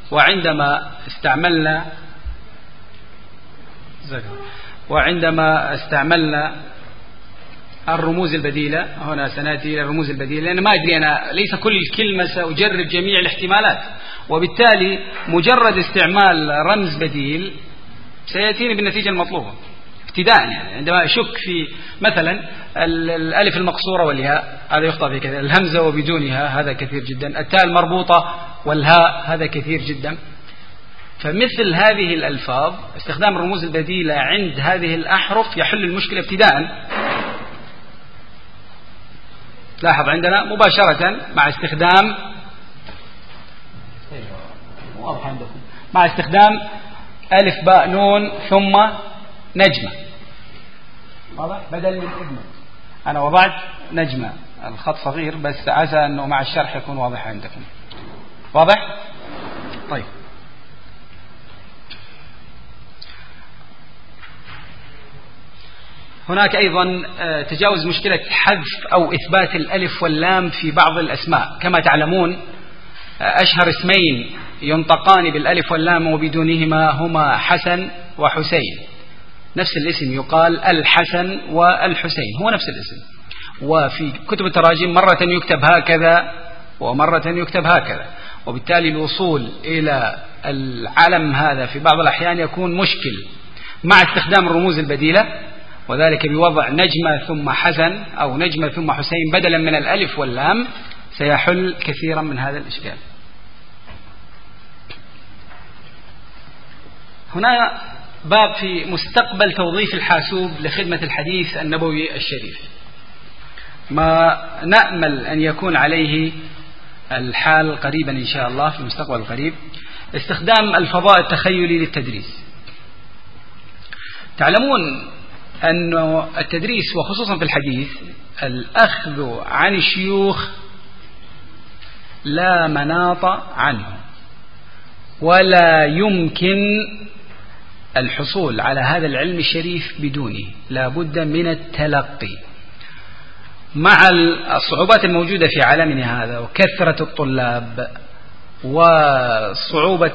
وعندما استعملنا الرموز البديلة، هنا سنأتي إلى الرموز البديلة، لأن ما أدري أنا ليس كل كلمة سأجرب جميع الاحتمالات، وبالتالي مجرد استعمال رمز بديل سيأتيني بالنتيجة المطلوبة ابتداء. يعني عندما أشك في مثلا الألف المقصورة والياء هذا يخطأ في كذا، الهمزة وبدونها هذا كثير جدا، التاء المربوطة والهاء هذا كثير جدا. فمثل هذه الألفاظ استخدام الرموز البديلة عند هذه الأحرف يحل المشكلة ابتداء. لاحظ عندنا مباشرة مع استخدام ألف باء نون ثم نجمة، واضح؟ بدل من ابنة أنا وضعت نجمة، الخط صغير بس عسى أنه مع الشرح يكون واضح عندكم. واضح؟ طيب، هناك أيضا تجاوز مشكلة حذف أو إثبات الألف واللام في بعض الأسماء. كما تعلمون أشهر اسمين ينطقان بالألف واللام وبدونهما هما حسن وحسين. نفس الاسم يقال الحسن والحسين، هو نفس الاسم. وفي كتب التراجم مرة يكتب هكذا ومرة يكتب هكذا، وبالتالي الوصول إلى العلم هذا في بعض الأحيان يكون مشكل مع استخدام الرموز البديلة، وذلك بوضع نجمة ثم حسن أو نجمة ثم حسين بدلا من الألف واللام، سيحل كثيرا من هذا الإشكال. هنا باب في مستقبل توظيف الحاسوب لخدمة الحديث النبوي الشريف، ما نأمل أن يكون عليه الحال قريبا إن شاء الله في المستقبل القريب. استخدام الفضاء التخيلي للتدريس. تعلمون أن التدريس وخصوصا في الحديث الأخذ عن الشيوخ لا مناط عنه، ولا يمكن الحصول على هذا العلم الشريف بدونه، لا بد من التلقي. مع الصعوبات الموجودة في عالمنا هذا وكثرة الطلاب وصعوبة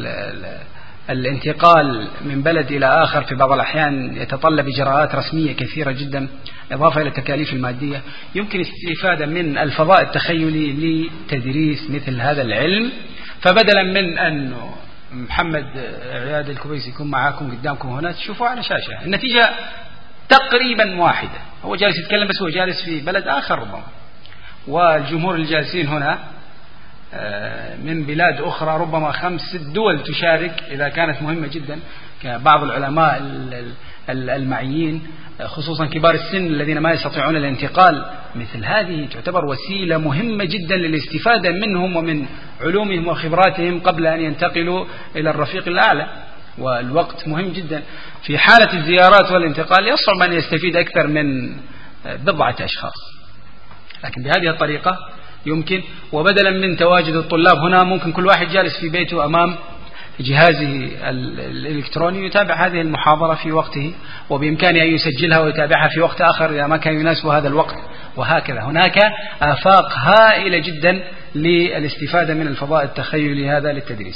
الانتقال من بلد إلى آخر في بعض الأحيان يتطلب إجراءات رسمية كثيرة جدا إضافة إلى التكاليف المادية، يمكن الاستفادة من الفضاء التخيلي لتدريس مثل هذا العلم. فبدلا من أن محمد عياد الكويسي يكون معاكم قدامكم هنا تشوفوا على شاشة، النتيجة تقريبا واحدة، هو جالس يتكلم بس هو جالس في بلد آخر ربما، والجمهور الجالسين هنا من بلاد أخرى ربما 5-6 دول تشارك إذا كانت مهمة جدا، كبعض العلماء المعنيين خصوصا كبار السن الذين ما يستطيعون الانتقال. مثل هذه تعتبر وسيلة مهمة جدا للاستفادة منهم ومن علومهم وخبراتهم قبل أن ينتقلوا إلى الرفيق الأعلى، والوقت مهم جدا. في حالة الزيارات والانتقال يصعب أن يستفيد أكثر من 10 أشخاص، لكن بهذه الطريقة يمكن. وبدلا من تواجد الطلاب هنا ممكن كل واحد جالس في بيته أمام جهازه الإلكتروني يتابع هذه المحاضرة في وقته، وبإمكانه أن يسجلها ويتابعها في وقت آخر إذا ما كان يناسب هذا الوقت، وهكذا. هناك آفاق هائلة جدا للاستفادة من الفضاء التخيلي هذا للتدريس.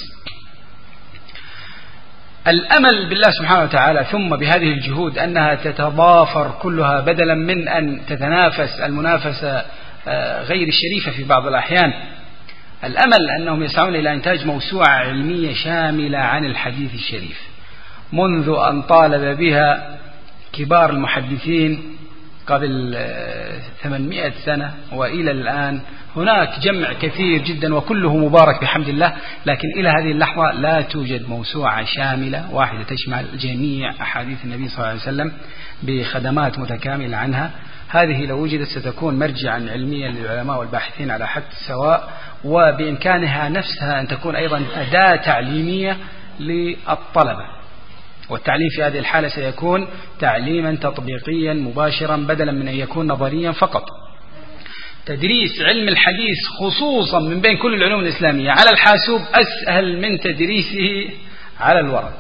الأمل بالله سبحانه وتعالى ثم بهذه الجهود أنها تتضافر كلها بدلا من أن تتنافس المنافسة غير الشريفة في بعض الأحيان. الأمل أنهم يسعون إلى إنتاج موسوعة علمية شاملة عن الحديث الشريف، منذ أن طالب بها كبار المحدثين قبل 800 سنة وإلى الآن. هناك جمع كثير جدا وكله مبارك بحمد الله، لكن إلى هذه اللحظة لا توجد موسوعة شاملة واحدة تشمل جميع أحاديث النبي صلى الله عليه وسلم بخدمات متكاملة عنها. هذه لو وجدت ستكون مرجعا علميا للعلماء والباحثين على حد سواء، وبإمكانها نفسها أن تكون أيضا أداة تعليمية للطلبة، والتعليم في هذه الحالة سيكون تعليما تطبيقيا مباشرا بدلا من أن يكون نظريا فقط. تدريس علم الحديث خصوصا من بين كل العلوم الإسلامية على الحاسوب أسهل من تدريسه على الورق،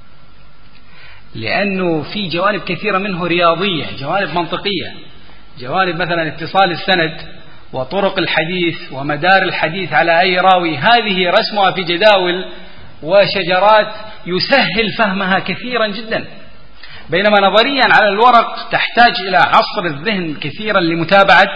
لأنه في جوانب كثيرة منه رياضية، جوانب منطقية، جوانب مثلا اتصال السند وطرق الحديث ومدار الحديث على أي راوي، هذه رسمها في جداول وشجرات يسهل فهمها كثيرا جدا، بينما نظريا على الورق تحتاج إلى عصر الذهن كثيرا لمتابعة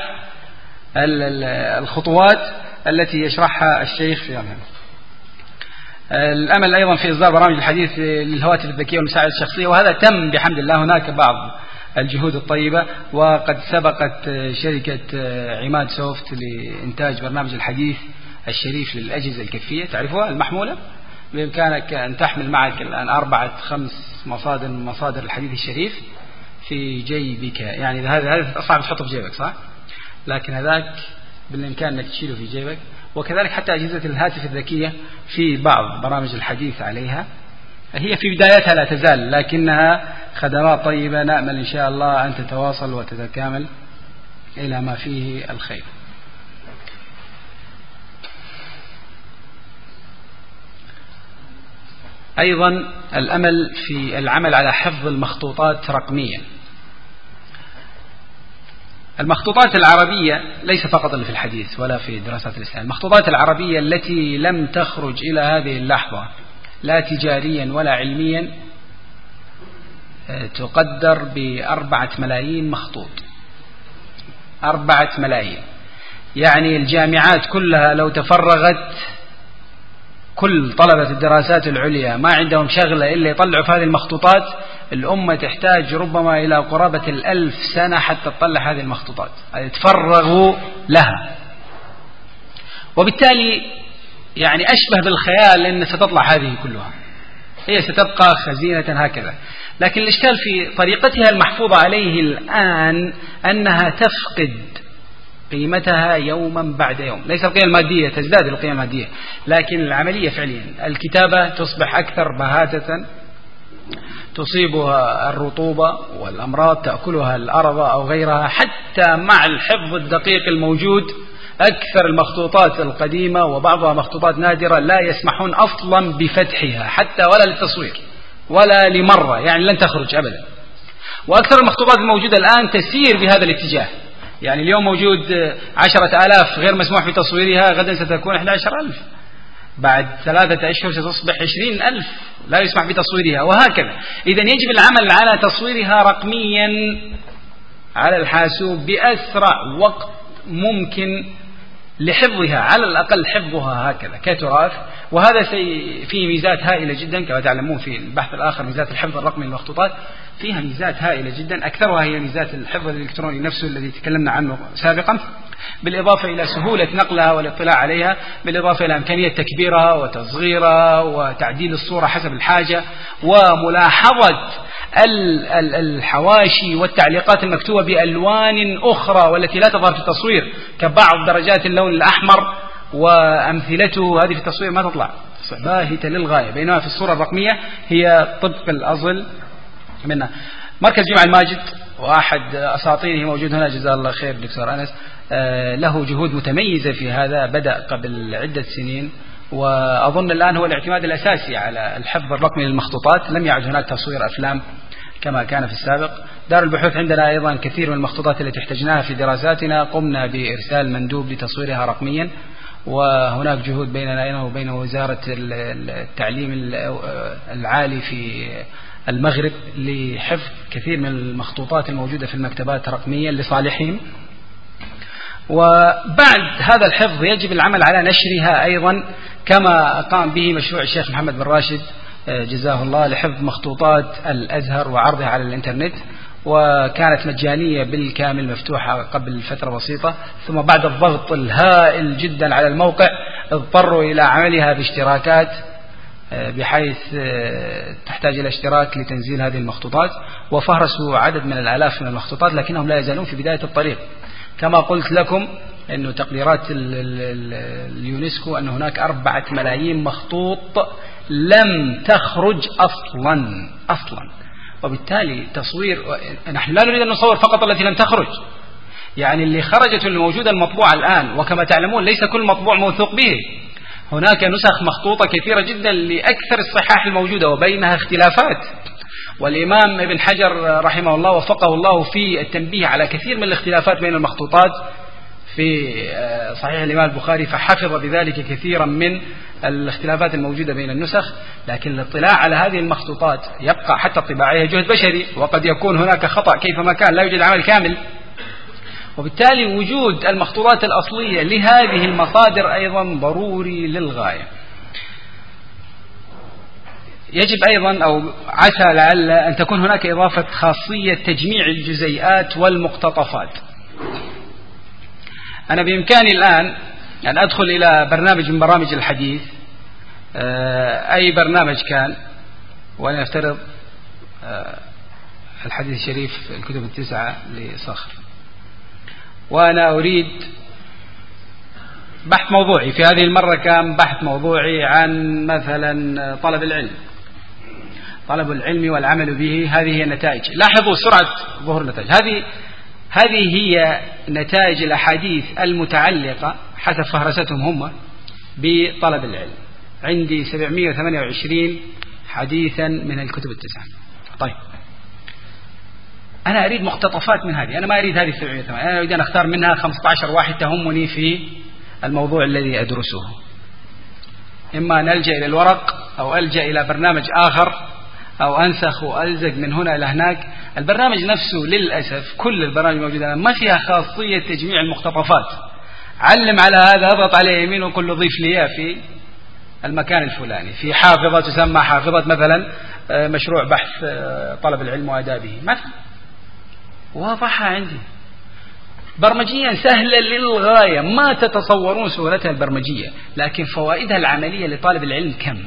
الخطوات التي يشرحها الشيخ في عنها. الأمل أيضا في إصدار برامج الحديث للهواتف الذكية والمساعدة الشخصية، وهذا تم بحمد الله. هناك بعض الجهود الطيبة، وقد سبقت شركة عماد سوفت لإنتاج برنامج الحديث الشريف للأجهزة الكفية، تعرفوها المحمولة، بإمكانك أن تحمل معك الآن 4-5 مصادر من مصادر الحديث الشريف في جيبك. يعني هذا صعب تحطه في جيبك صح، لكن هذاك بالإمكان أنك تشيله في جيبك. وكذلك حتى أجهزة الهاتف الذكية في بعض برامج الحديث عليها، هي في بدايتها لا تزال، لكنها خدمات طيبة نأمل إن شاء الله أن تتواصل وتتكامل إلى ما فيه الخير. أيضا الأمل في العمل على حفظ المخطوطات رقميا. المخطوطات العربية ليس فقط اللي في الحديث ولا في دراسات الإسلام، المخطوطات العربية التي لم تخرج إلى هذه اللحظة لا تجاريا ولا علميا تقدر ب4 ملايين مخطوط. 4 ملايين، يعني الجامعات كلها لو تفرغت، كل طلبة الدراسات العليا ما عندهم شغلة إلا يطلعوا في هذه المخطوطات، الأمة تحتاج ربما إلى قرابة 1000 سنة حتى تطلع هذه المخطوطات، يتفرغوا لها. وبالتالي يعني أشبه بالخيال أن ستطلع هذه كلها، هي ستبقى خزينة هكذا. لكن الإشكال في طريقتها المحفوظة عليه الآن أنها تفقد قيمتها يوما بعد يوم. ليس القيمة المادية تزداد، القيمة المادية، لكن العملية فعليا الكتابة تصبح أكثر بهاتة، تصيبها الرطوبة والأمراض تأكلها الأرض أو غيرها. حتى مع الحفظ الدقيق الموجود، أكثر المخطوطات القديمة وبعضها مخطوطات نادرة لا يسمحون أصلا بفتحها حتى ولا للتصوير ولا لمرة، يعني لن تخرج أبدا. وأكثر المخطوطات الموجودة الآن تسير بهذا الاتجاه، يعني اليوم موجود 10,000 غير مسموح بتصويرها، غدا ستكون 11,000، بعد 3 أشهر ستصبح 20,000 لا يسمح بتصويرها، وهكذا. إذن يجب العمل على تصويرها رقميا على الحاسوب بأسرع وقت ممكن لحفظها، على الأقل حفظها هكذا كتراث. وهذا فيه ميزات هائلة جدا كما تعلمون في البحث الآخر، ميزات الحفظ الرقمي للمخطوطات فيها ميزات هائلة جدا، أكثرها هي ميزات الحفظ الإلكتروني نفسه الذي تكلمنا عنه سابقا، بالإضافة إلى سهولة نقلها والاطلاع عليها، بالإضافة إلى إمكانية تكبيرها وتصغيرها وتعديل الصورة حسب الحاجة، وملاحظة الحواشي والتعليقات المكتوبة بألوان أخرى والتي لا تظهر في التصوير، كبعض درجات اللون الأحمر وأمثلته، هذه في التصوير ما تطلع، باهتة للغاية، بينما في الصورة الرقمية هي طبق الأصل منها. مركز جامع الماجد وأحد أساطينه موجود هنا جزاه الله خير دكتور أنس، له جهود متميزة في هذا، بدأ قبل عدة سنين، وأظن الآن هو الاعتماد الأساسي على الحفظ الرقمي للمخطوطات، لم يعد هناك تصوير أفلام كما كان في السابق. دار البحوث عندنا أيضا كثير من المخطوطات التي احتجناها في دراساتنا قمنا بإرسال مندوب لتصويرها رقميا، وهناك جهود بيننا أيضا وبين وزارة التعليم العالي في المغرب لحفظ كثير من المخطوطات الموجودة في المكتبات رقميا لصالحهم. وبعد هذا الحفظ يجب العمل على نشرها أيضا، كما قام به مشروع الشيخ محمد بن راشد جزاه الله لحفظ مخطوطات الأزهر وعرضها على الإنترنت، وكانت مجانية بالكامل مفتوحة قبل فترة بسيطة، ثم بعد الضغط الهائل جدا على الموقع اضطروا إلى عملها باشتراكات بحيث تحتاج إلى اشتراك لتنزيل هذه المخطوطات، وفهرسوا عدد من الآلاف من المخطوطات، لكنهم لا يزالون في بداية الطريق. كما قلت لكم أن تقديرات اليونسكو أن هناك 4 ملايين مخطوط لم تخرج أصلا. وبالتالي تصوير، نحن لا نريد أن نصور فقط التي لم تخرج، يعني اللي خرجت واللي موجودة المطبوعة الآن. وكما تعلمون ليس كل مطبوع موثوق به، هناك نسخ مخطوطة كثيرة جدا لأكثر الصحاح الموجودة وبينها اختلافات. والإمام ابن حجر رحمه الله وفقه الله في التنبيه على كثير من الاختلافات بين المخطوطات في صحيح الإمام البخاري، فحفظ بذلك كثيرا من الاختلافات الموجودة بين النسخ. لكن الاطلاع على هذه المخطوطات يبقى حتى الطباعية جهد بشري، وقد يكون هناك خطأ كيفما كان، لا يوجد عمل كامل. وبالتالي وجود المخطوطات الأصلية لهذه المصادر أيضا ضروري للغاية. يجب أيضا أو عسى لعل أن تكون هناك إضافة خاصية تجميع الجزيئات والمقتطفات. أنا بإمكاني الآن أن أدخل إلى برنامج من برامج الحديث، أي برنامج كان، وأنا أفترض الحديث الشريف الكتب 9 لصخر، وأنا أريد بحث موضوعي. في هذه المرة كان بحث موضوعي عن مثلا طلب العلم والعمل به، هذه هي النتائج. لاحظوا سرعة ظهور النتائج، هذه هي نتائج الأحاديث المتعلقة حسب فهرستهم هم بطلب العلم. عندي 728 حديثا من الكتب 9. طيب أنا أريد مقتطفات من هذه، أنا ما أريد هذه 708، أنا أريد أن أختار منها 15 واحد تهمني في الموضوع الذي أدرسه. إما نلجأ إلى الورق أو ألجأ إلى برنامج آخر أو أنسخ وألزق من هنا إلى هناك. البرنامج نفسه للأسف كل البرامج الموجودة الآن ما فيها خاصية تجميع المقتطفات. علم على هذا، اضغط عليه يمين وقل له ضيف لي في المكان الفلاني في حافظة تسمى حافظة مثلا مشروع بحث طلب العلم وآدابه مثلا، واضحة عندي برمجيا سهلة للغاية، ما تتصورون سهولتها البرمجية، لكن فوائدها العملية لطالب العلم كم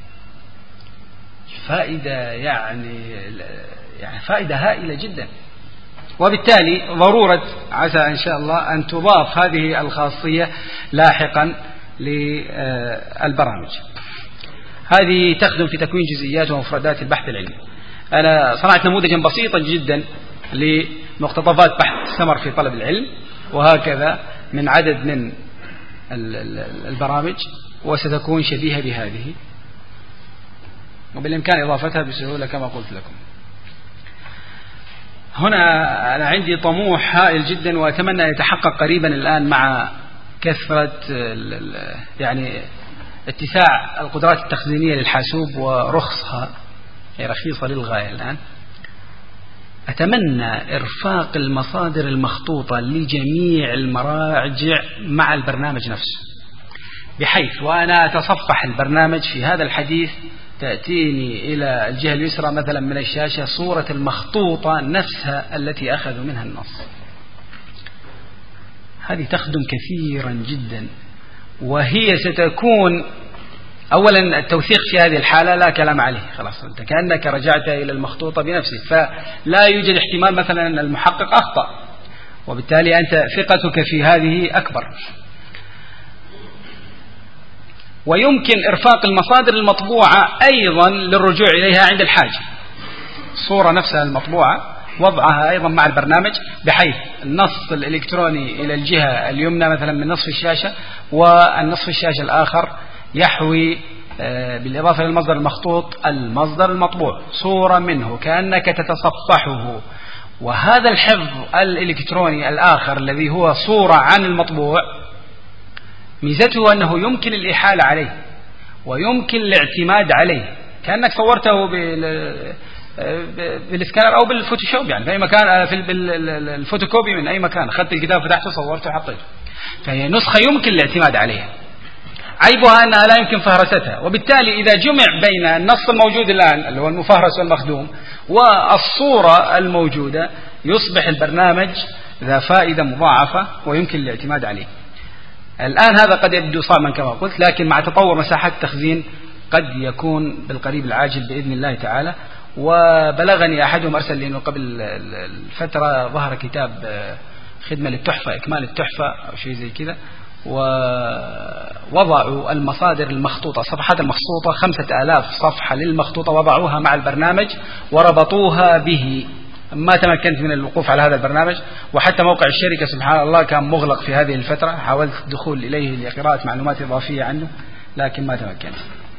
فائدة، يعني فائدة هائلة جدا. وبالتالي ضرورة عسى إن شاء الله أن تضاف هذه الخاصية لاحقا للبرامج. هذه تخدم في تكوين جزئيات ومفردات البحث العلمي. أنا صنعت نموذجا بسيطا جدا لمقتطفات بحث سمر في طلب العلم، وهكذا من عدد من البرامج، وستكون شبيهة بهذه، وبالإمكان إضافتها بسهولة كما قلت لكم. هنا أنا عندي طموح هائل جدا، وأتمنى أن يتحقق قريبا الآن مع كثرة يعني اتساع القدرات التخزينية للحاسوب ورخصها، هي رخيصة للغاية الآن. أتمنى إرفاق المصادر المخطوطة لجميع المراجع مع البرنامج نفسه، بحيث وأنا أتصفح البرنامج في هذا الحديث تأتيني إلى الجهة اليسرى مثلا من الشاشة صورة المخطوطة نفسها التي أخذوا منها النص. هذه تخدم كثيرا جدا، وهي ستكون أولا التوثيق في هذه الحالة لا كلام عليه، خلاص أنت كأنك رجعت إلى المخطوطة بنفسك، فلا يوجد احتمال مثلا أن المحقق أخطأ، وبالتالي أنت ثقتك في هذه أكبر. ويمكن إرفاق المصادر المطبوعة أيضا للرجوع إليها عند الحاجة، الصورة نفسها المطبوعة وضعها أيضا مع البرنامج، بحيث النص الإلكتروني إلى الجهة اليمنى مثلا من نصف الشاشة، والنصف الشاشة الآخر يحوي بالإضافة للمصدر المخطوط المصدر المطبوع صورة منه كأنك تتصفحه. وهذا الحفظ الإلكتروني الآخر الذي هو صورة عن المطبوع ميزته أنه يمكن الإحالة عليه ويمكن الاعتماد عليه، كأنك صورته بالسكانر أو بالفوتوشوب، يعني في أي مكان، في الفوتوكوبي من أي مكان، أخذت الكتاب فتحته صورته وحطيته، فهي نسخة يمكن الاعتماد عليها. عيبها أنها لا يمكن فهرستها، وبالتالي إذا جمع بين النص الموجود الآن اللي هو المفهرس والمخدوم والصورة الموجودة يصبح البرنامج ذا فائدة مضاعفة ويمكن الاعتماد عليه. الآن هذا قد يبدو صعبا كما قلت، لكن مع تطور مساحات التخزين قد يكون بالقريب العاجل بإذن الله تعالى. وبلغني أحدهم أرسل لي أنه قبل الفترة ظهر كتاب خدمة للتحفة، إكمال التحفة أو شيء زي كذا، ووضعوا المصادر المخطوطة، الصفحات المخطوطة 5000 صفحة للمخطوطة وضعوها مع البرنامج وربطوها به. ما تمكنت من الوقوف على هذا البرنامج، وحتى موقع الشركة سبحان الله كان مغلق في هذه الفترة، حاولت الدخول إليه لقراءة معلومات إضافية عنه لكن ما تمكنت.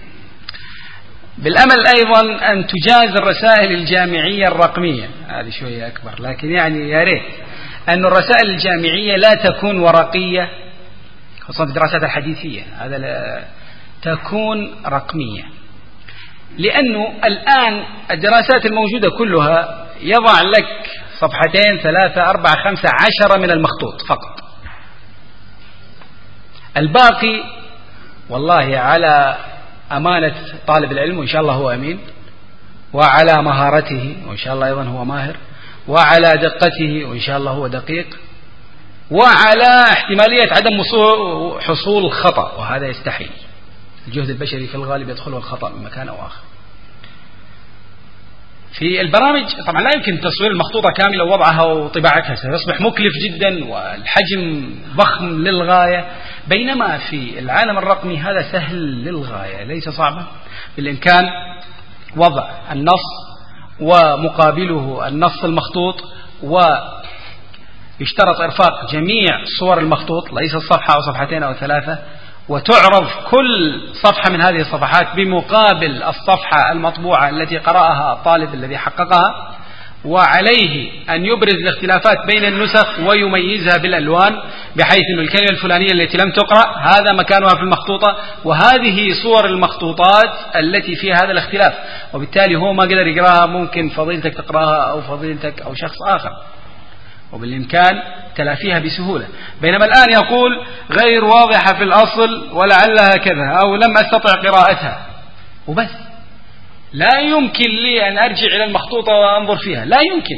بالأمل أيضا أن تجاز الرسائل الجامعية الرقمية، هذه شوية أكبر، لكن يعني يا ريت أن الرسائل الجامعية لا تكون ورقية، خصوصا في الدراسات الحديثية، هذا لا تكون رقمية، لأنه الآن الدراسات الموجودة كلها يضع لك 2 3 4 5 10 من المخطوط فقط، الباقي والله على أمانة طالب العلم، وإن شاء الله هو أمين، وعلى مهارته وإن شاء الله أيضا هو ماهر، وعلى دقته وإن شاء الله هو دقيق، وعلى احتمالية عدم حصول خطأ، وهذا يستحيل، الجهد البشري في الغالب يدخله الخطأ من مكان أو آخر. في البرامج طبعا لا يمكن تصوير المخطوطة كاملة ووضعها وطباعتها، سيصبح مكلف جدا والحجم ضخم للغاية، بينما في العالم الرقمي هذا سهل للغاية ليس صعبا. بالإمكان وضع النص ومقابله النص المخطوط، ويشترط إرفاق جميع صور المخطوط ليس صفحة أو 2 أو 3، وتعرض كل صفحة من هذه الصفحات بمقابل الصفحة المطبوعة التي قرأها الطالب الذي حققها، وعليه أن يبرز الاختلافات بين النسخ ويميزها بالألوان، بحيث أن الكلمة الفلانية التي لم تقرأ هذا مكانها في المخطوطة، وهذه صور المخطوطات التي فيها هذا الاختلاف، وبالتالي هو ما قدر يقرأها، ممكن فضيلتك تقرأها أو فضيلتك أو شخص آخر، وبالإمكان تلافيها بسهولة. بينما الآن يقول غير واضحة في الأصل ولعلها كذا، أو لم أستطع قراءتها وبس. لا يمكن لي أن أرجع إلى المخطوطة وأنظر فيها، لا يمكن.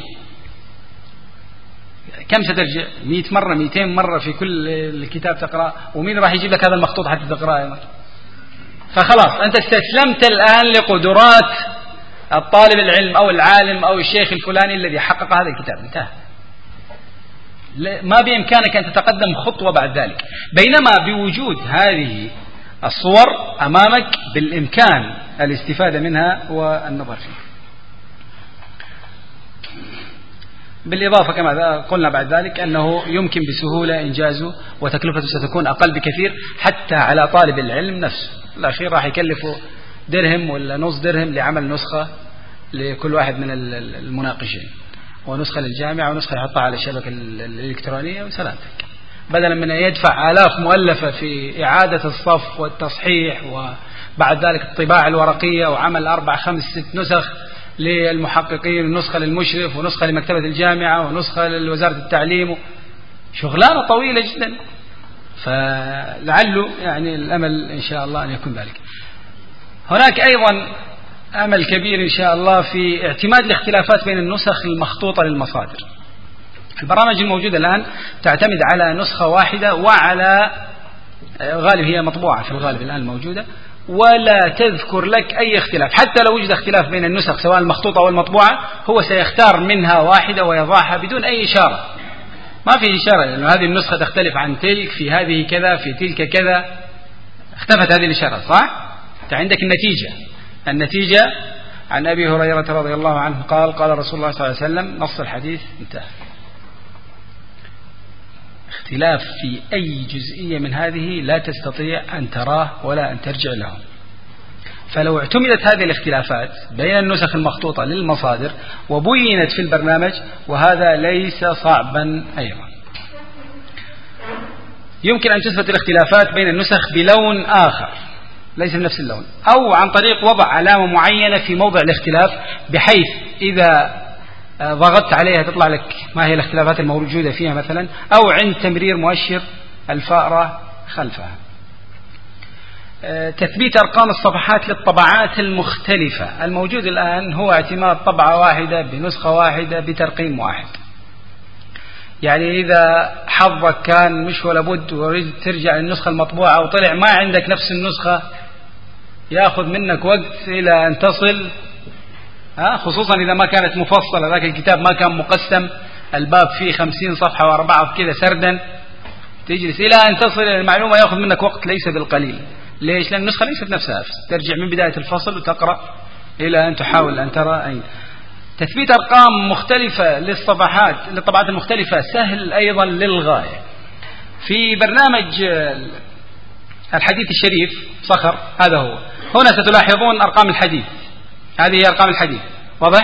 كم سترجع؟ 100 مرة 200 مرة في كل الكتاب تقرأ، ومين راح يجيب لك هذا المخطوط حتى تقرأه؟ فخلاص أنت استسلمت الآن لقدرات الطالب العلم أو العالم أو الشيخ الفلاني الذي حقق هذا الكتاب، انتهى. ما بإمكانك أن تتقدم خطوة بعد ذلك. بينما بوجود هذه الصور أمامك بالإمكان الاستفادة منها والنظر فيها. بالإضافة كما قلنا بعد ذلك أنه يمكن بسهولة إنجازه، وتكلفته ستكون أقل بكثير حتى على طالب العلم نفسه. الأخير راح يكلفه درهم ولا نص درهم لعمل نسخة لكل واحد من المناقشين، ونسخة للجامعة، ونسخة يحطها على الشبكة الإلكترونية وسلامتك، بدلا من أن يدفع آلاف مؤلفة في إعادة الصف والتصحيح وبعد ذلك الطباعة الورقية وعمل 4 5 6 نسخ للمحققين، ونسخة للمشرف، ونسخة لمكتبة الجامعة، ونسخة لوزارة التعليم، شغلانة طويلة جدا. فلعله يعني الأمل إن شاء الله أن يكون ذلك. هناك أيضا أمل كبير إن شاء الله في اعتماد الاختلافات بين النسخ المخطوطة للمصادر. البرامج الموجودة الآن تعتمد على نسخة واحدة، وعلى غالب هي مطبوعة في الغالب الآن موجودة، ولا تذكر لك أي اختلاف. حتى لو وجد اختلاف بين النسخ سواء المخطوطة أو المطبوعة، هو سيختار منها واحدة ويضعها بدون أي إشارة. ما في إشارة لأن هذه النسخة تختلف عن تلك، في هذه كذا، في تلك كذا، اختفت هذه الإشارة، صح؟ أنت عندك النتيجة عن أبي هريرة رضي الله عنه قال قال رسول الله صلى الله عليه وسلم، نص الحديث انتهى. اختلاف في أي جزئية من هذه لا تستطيع أن تراه ولا أن ترجع له. فلو اعتمدت هذه الاختلافات بين النسخ المخطوطة للمصادر وبينت في البرنامج، وهذا ليس صعبا أيضا، يمكن أن تثبت الاختلافات بين النسخ بلون آخر ليس بنفس اللون، أو عن طريق وضع علامة معينة في موضع الاختلاف، بحيث إذا ضغطت عليها تطلع لك ما هي الاختلافات الموجودة فيها مثلا، أو عند تمرير مؤشر الفأرة خلفها. تثبيت أرقام الصفحات للطبعات المختلفة. الموجود الآن هو اعتماد طبعة واحدة بنسخة واحدة بترقيم واحد. يعني إذا حظك كان مش ولا بد وريد ترجع للنسخة المطبوعة وطلع ما عندك نفس النسخة، يأخذ منك وقت إلى أن تصل، خصوصا إذا ما كانت مفصلة، ذاك الكتاب ما كان مقسم، الباب فيه 50 صفحة و4 كذا سردا، تجلس إلى أن تصل إلى المعلومة يأخذ منك وقت ليس بالقليل. ليش؟ لأن النسخة ليست نفسها، ترجع من بداية الفصل وتقرأ إلى أن تحاول أن ترى أين. تثبيت أرقام مختلفة للطبعات المختلفة سهل أيضا للغاية. في برنامج الحديث الشريف صخر، هذا هو، هنا ستلاحظون أرقام الحديث، هذه هي أرقام الحديث، واضح؟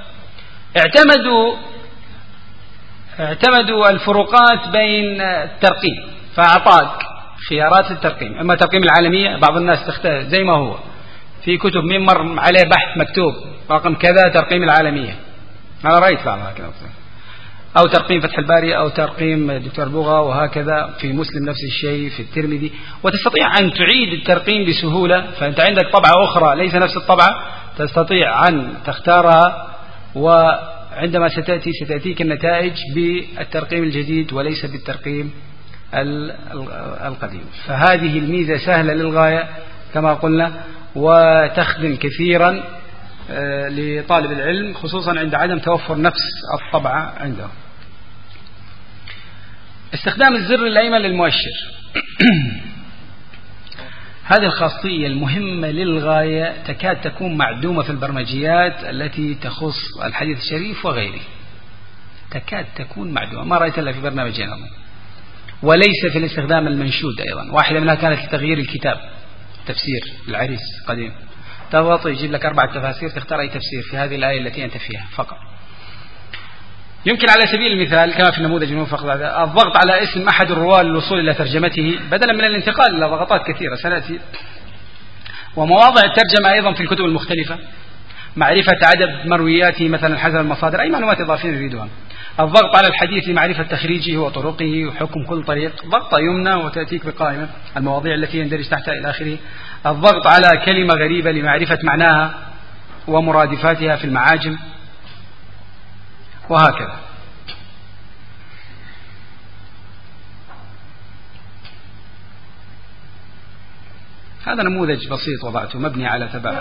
اعتمدوا الفروقات بين الترقيم، فأعطاك خيارات للترقيم، أما ترقيم العالمية بعض الناس تختار زي ما هو في كتب من مر عليه بحث مكتوب رقم كذا ترقيم العالمية، أنا رأيت بعضها كذا، أو ترقيم فتح الباري، أو ترقيم الدكتور بوغا، وهكذا في مسلم نفس الشيء، في الترمذي، وتستطيع أن تعيد الترقيم بسهولة. فأنت عندك طبعة أخرى ليس نفس الطبعة تستطيع أن تختارها، وعندما ستأتيك النتائج بالترقيم الجديد وليس بالترقيم القديم. فهذه الميزة سهلة للغاية كما قلنا، وتخدم كثيرا لطالب العلم، خصوصا عند عدم توفر نفس الطبعة عنده. استخدام الزر الأيمن للمؤشر هذه الخاصية المهمة للغاية تكاد تكون معدومة في البرمجيات التي تخص الحديث الشريف وغيره، تكاد تكون معدومة، ما رأيت إلا في برنامجين، وليس في الاستخدام المنشود أيضا. واحدة منها كانت لتغيير الكتاب، تفسير العريس قديم، تضغط يجيب لك 4 تفاسير، تختار أي تفسير في هذه الآية التي أنت فيها فقط. يمكن على سبيل المثال كما في النموذج الموفق الضغط على اسم أحد الرواة للوصول إلى ترجمته بدلا من الانتقال إلى ضغطات كثيرة سنأتي. ومواضع الترجمة أيضا في الكتب المختلفة، معرفة عدد مروياته مثلا حسب المصادر، أي معلومات إضافية نريدها. الضغط على الحديث لمعرفة تخريجه وطرقه وحكم كل طريق، ضغطة يمنى وتأتيك بقائمة المواضيع التي يندرج تحتها إلى آخره. الضغط على كلمة غريبة لمعرفة معناها ومرادفاتها في المعاجم، وهكذا. هذا نموذج بسيط وضعته مبني على تبع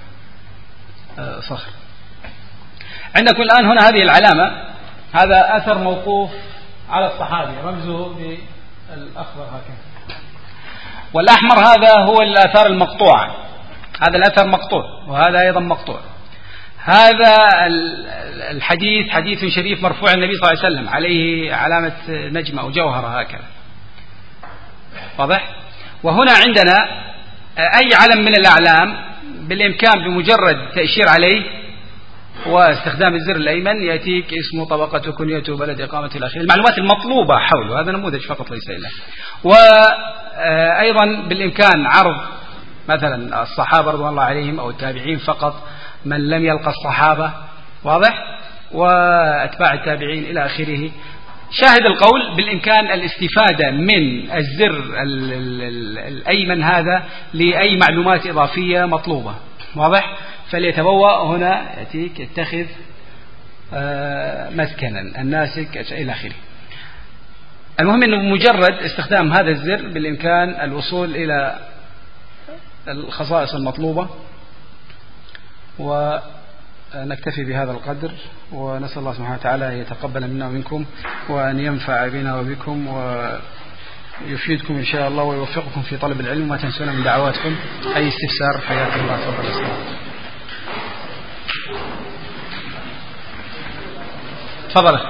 صخر. عندكم الآن هنا هذه العلامة، هذا أثر موقوف على الصحابي رمزه بالأخضر هكذا، والأحمر هذا هو الآثار المقطوعة، هذا الأثر مقطوع وهذا أيضا مقطوع. هذا الحديث حديث شريف مرفوع النبي صلى الله عليه وسلم عليه علامة نجمة أو جوهرة هكذا، واضح؟ وهنا عندنا أي علم من الأعلام بالإمكان بمجرد تأشير عليه واستخدام الزر الأيمن يأتيك اسمه طبقته كنيته بلد إقامته الأخير، المعلومات المطلوبة حوله. هذا نموذج فقط ليس إلا. وأيضا بالإمكان عرض مثلا الصحابة رضوان الله عليهم أو التابعين فقط، من لم يلقى الصحابة، واضح، وأتباع التابعين إلى آخره. شاهد القول بالإمكان الاستفادة من الزر الأيمن هذا لأي معلومات إضافية مطلوبة، واضح. فليتبوأ هنا يأتيك يتخذ مسكنا الناسك إلى آخره. المهم أنه بمجرد استخدام هذا الزر بالإمكان الوصول إلى الخصائص المطلوبة. ونكتفي بهذا القدر، ونسأل الله سبحانه وتعالى أن يتقبل منا ومنكم وأن ينفع بنا وبكم ويفيدكم إن شاء الله ويوفقكم في طلب العلم، وما تنسونا من دعواتكم. أي استفسار حياكم الله، تفضل. تفضل.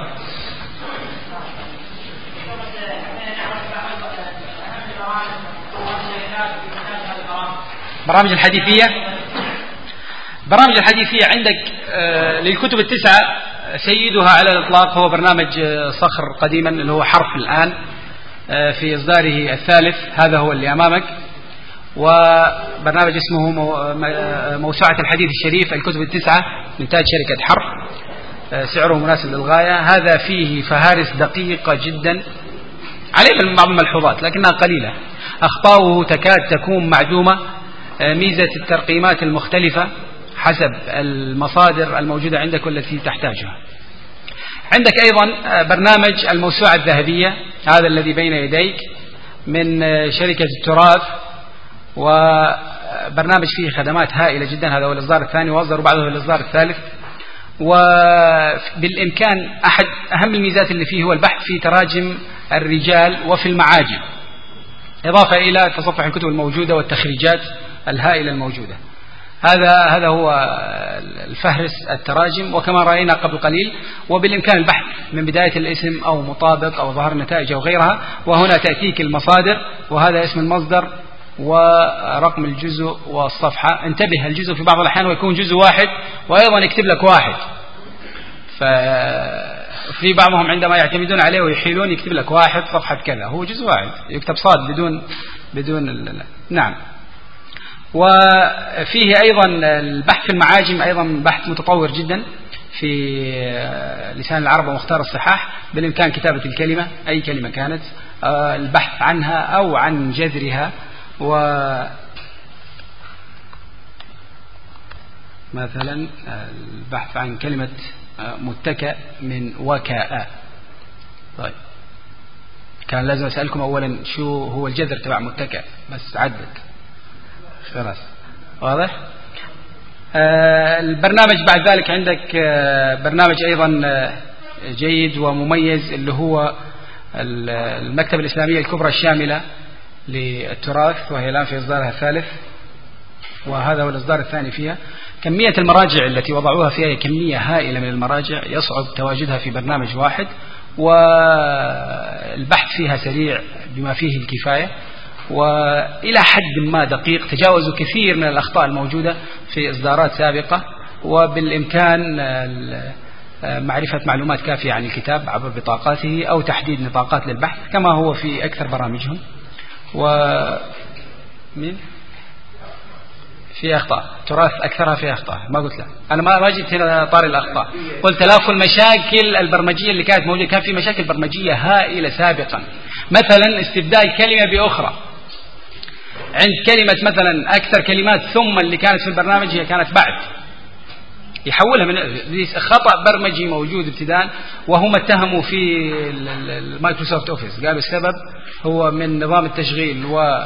برامج الحديثية، برامج الحديثية عندك للكتب التسعة سيدها على الإطلاق هو برنامج صخر قديما اللي هو حرف الآن في إصداره الثالث، هذا هو اللي أمامك. وبرنامج اسمه موسوعة الحديث الشريف الكتب التسعة إنتاج شركة حرف، سعره مناسب للغاية. هذا فيه فهارس دقيقة جدا عليه بعض الملحوظات لكنها قليلة، أخطاؤه تكاد تكون معدومة. ميزة الترقيمات المختلفة حسب المصادر الموجودة عندك والتي تحتاجها. عندك أيضا برنامج الموسوعة الذهبية، هذا الذي بين يديك من شركة التراث، وبرنامج فيه خدمات هائلة جدا. هذا هو الإصدار الثاني، وأصدروا بعده الإصدار الثالث. وبالإمكان أحد أهم الميزات اللي فيه هو البحث في تراجم الرجال وفي المعاجم، إضافة إلى تصفح الكتب الموجودة والتخريجات الهائلة الموجودة. هذا هو الفهرس التراجم، وكما رأينا قبل قليل. وبالإمكان البحث من بداية الاسم أو مطابق أو ظهر النتائج أو غيرها، وهنا تأتيك المصادر، وهذا اسم المصدر ورقم الجزء والصفحة. انتبه، الجزء في بعض الأحيان ويكون جزء واحد وأيضا يكتب لك واحد، ففي بعضهم عندما يعتمدون عليه ويحيلون يكتب لك واحد صفحة كذا، هو جزء واحد يكتب صاد بدون نعم. وفيه أيضا البحث في المعاجم، أيضا بحث متطور جدا في لسان العرب ومختار الصحاح. بالإمكان كتابة الكلمة أي كلمة كانت، البحث عنها أو عن جذرها، مثلا البحث عن كلمة متكأ من وكاء. طيب، كان لازم أسألكم أولا شو هو الجذر تبع متكأ، بس عدد خلاص واضح. البرنامج بعد ذلك عندك برنامج أيضا جيد ومميز اللي هو المكتبة الإسلامية الكبرى الشاملة للتراث، وهي الآن في إصدارها الثالث، وهذا هو الإصدار الثاني فيها. كمية المراجع التي وضعوها فيها كمية هائلة من المراجع، يصعب تواجدها في برنامج واحد، والبحث فيها سريع بما فيه الكفاية، وإلى حد ما دقيق، تجاوزوا كثير من الأخطاء الموجودة في إصدارات سابقة. وبالإمكان معرفة معلومات كافية عن الكتاب عبر بطاقاته أو تحديد نطاقات للبحث كما هو في أكثر برامجهم. في أخطاء تراث أكثرها في أخطاء، ما قلت لا، أنا ما جبت هنا طاري الأخطاء، قلت تلافي المشاكل البرمجية اللي كانت موجودة. كان في مشاكل برمجية هائلة سابقا، مثلا استبدال كلمة بأخرى، عند كلمة مثلا أكثر كلمات ثم اللي كانت في البرنامج هي كانت بعد، يحولها من خطأ برمجي موجود ابتداء. وهم اتهموا في المايكروسوفت أوفيس، قالوا السبب هو من نظام التشغيل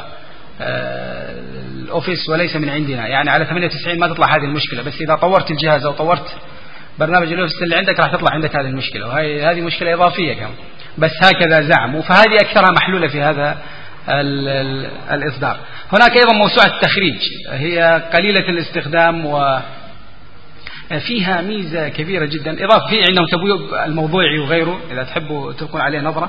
الأوفيس وليس من عندنا، يعني على 98 ما تطلع هذه المشكلة، بس إذا طورت الجهاز أو طورت برنامج الأوفيس اللي عندك راح تطلع عندك هذه المشكلة، وهذه مشكلة إضافية كمان، بس هكذا زعموا. فهذه أكثرها محلولة في هذا الإصدار. هناك أيضا موسوعة التخريج، هي قليلة الاستخدام وفيها ميزة كبيرة جدا، إضافة في عندهم تبويب الموضوعي وغيره إذا تحبوا تلقون عليه نظرة،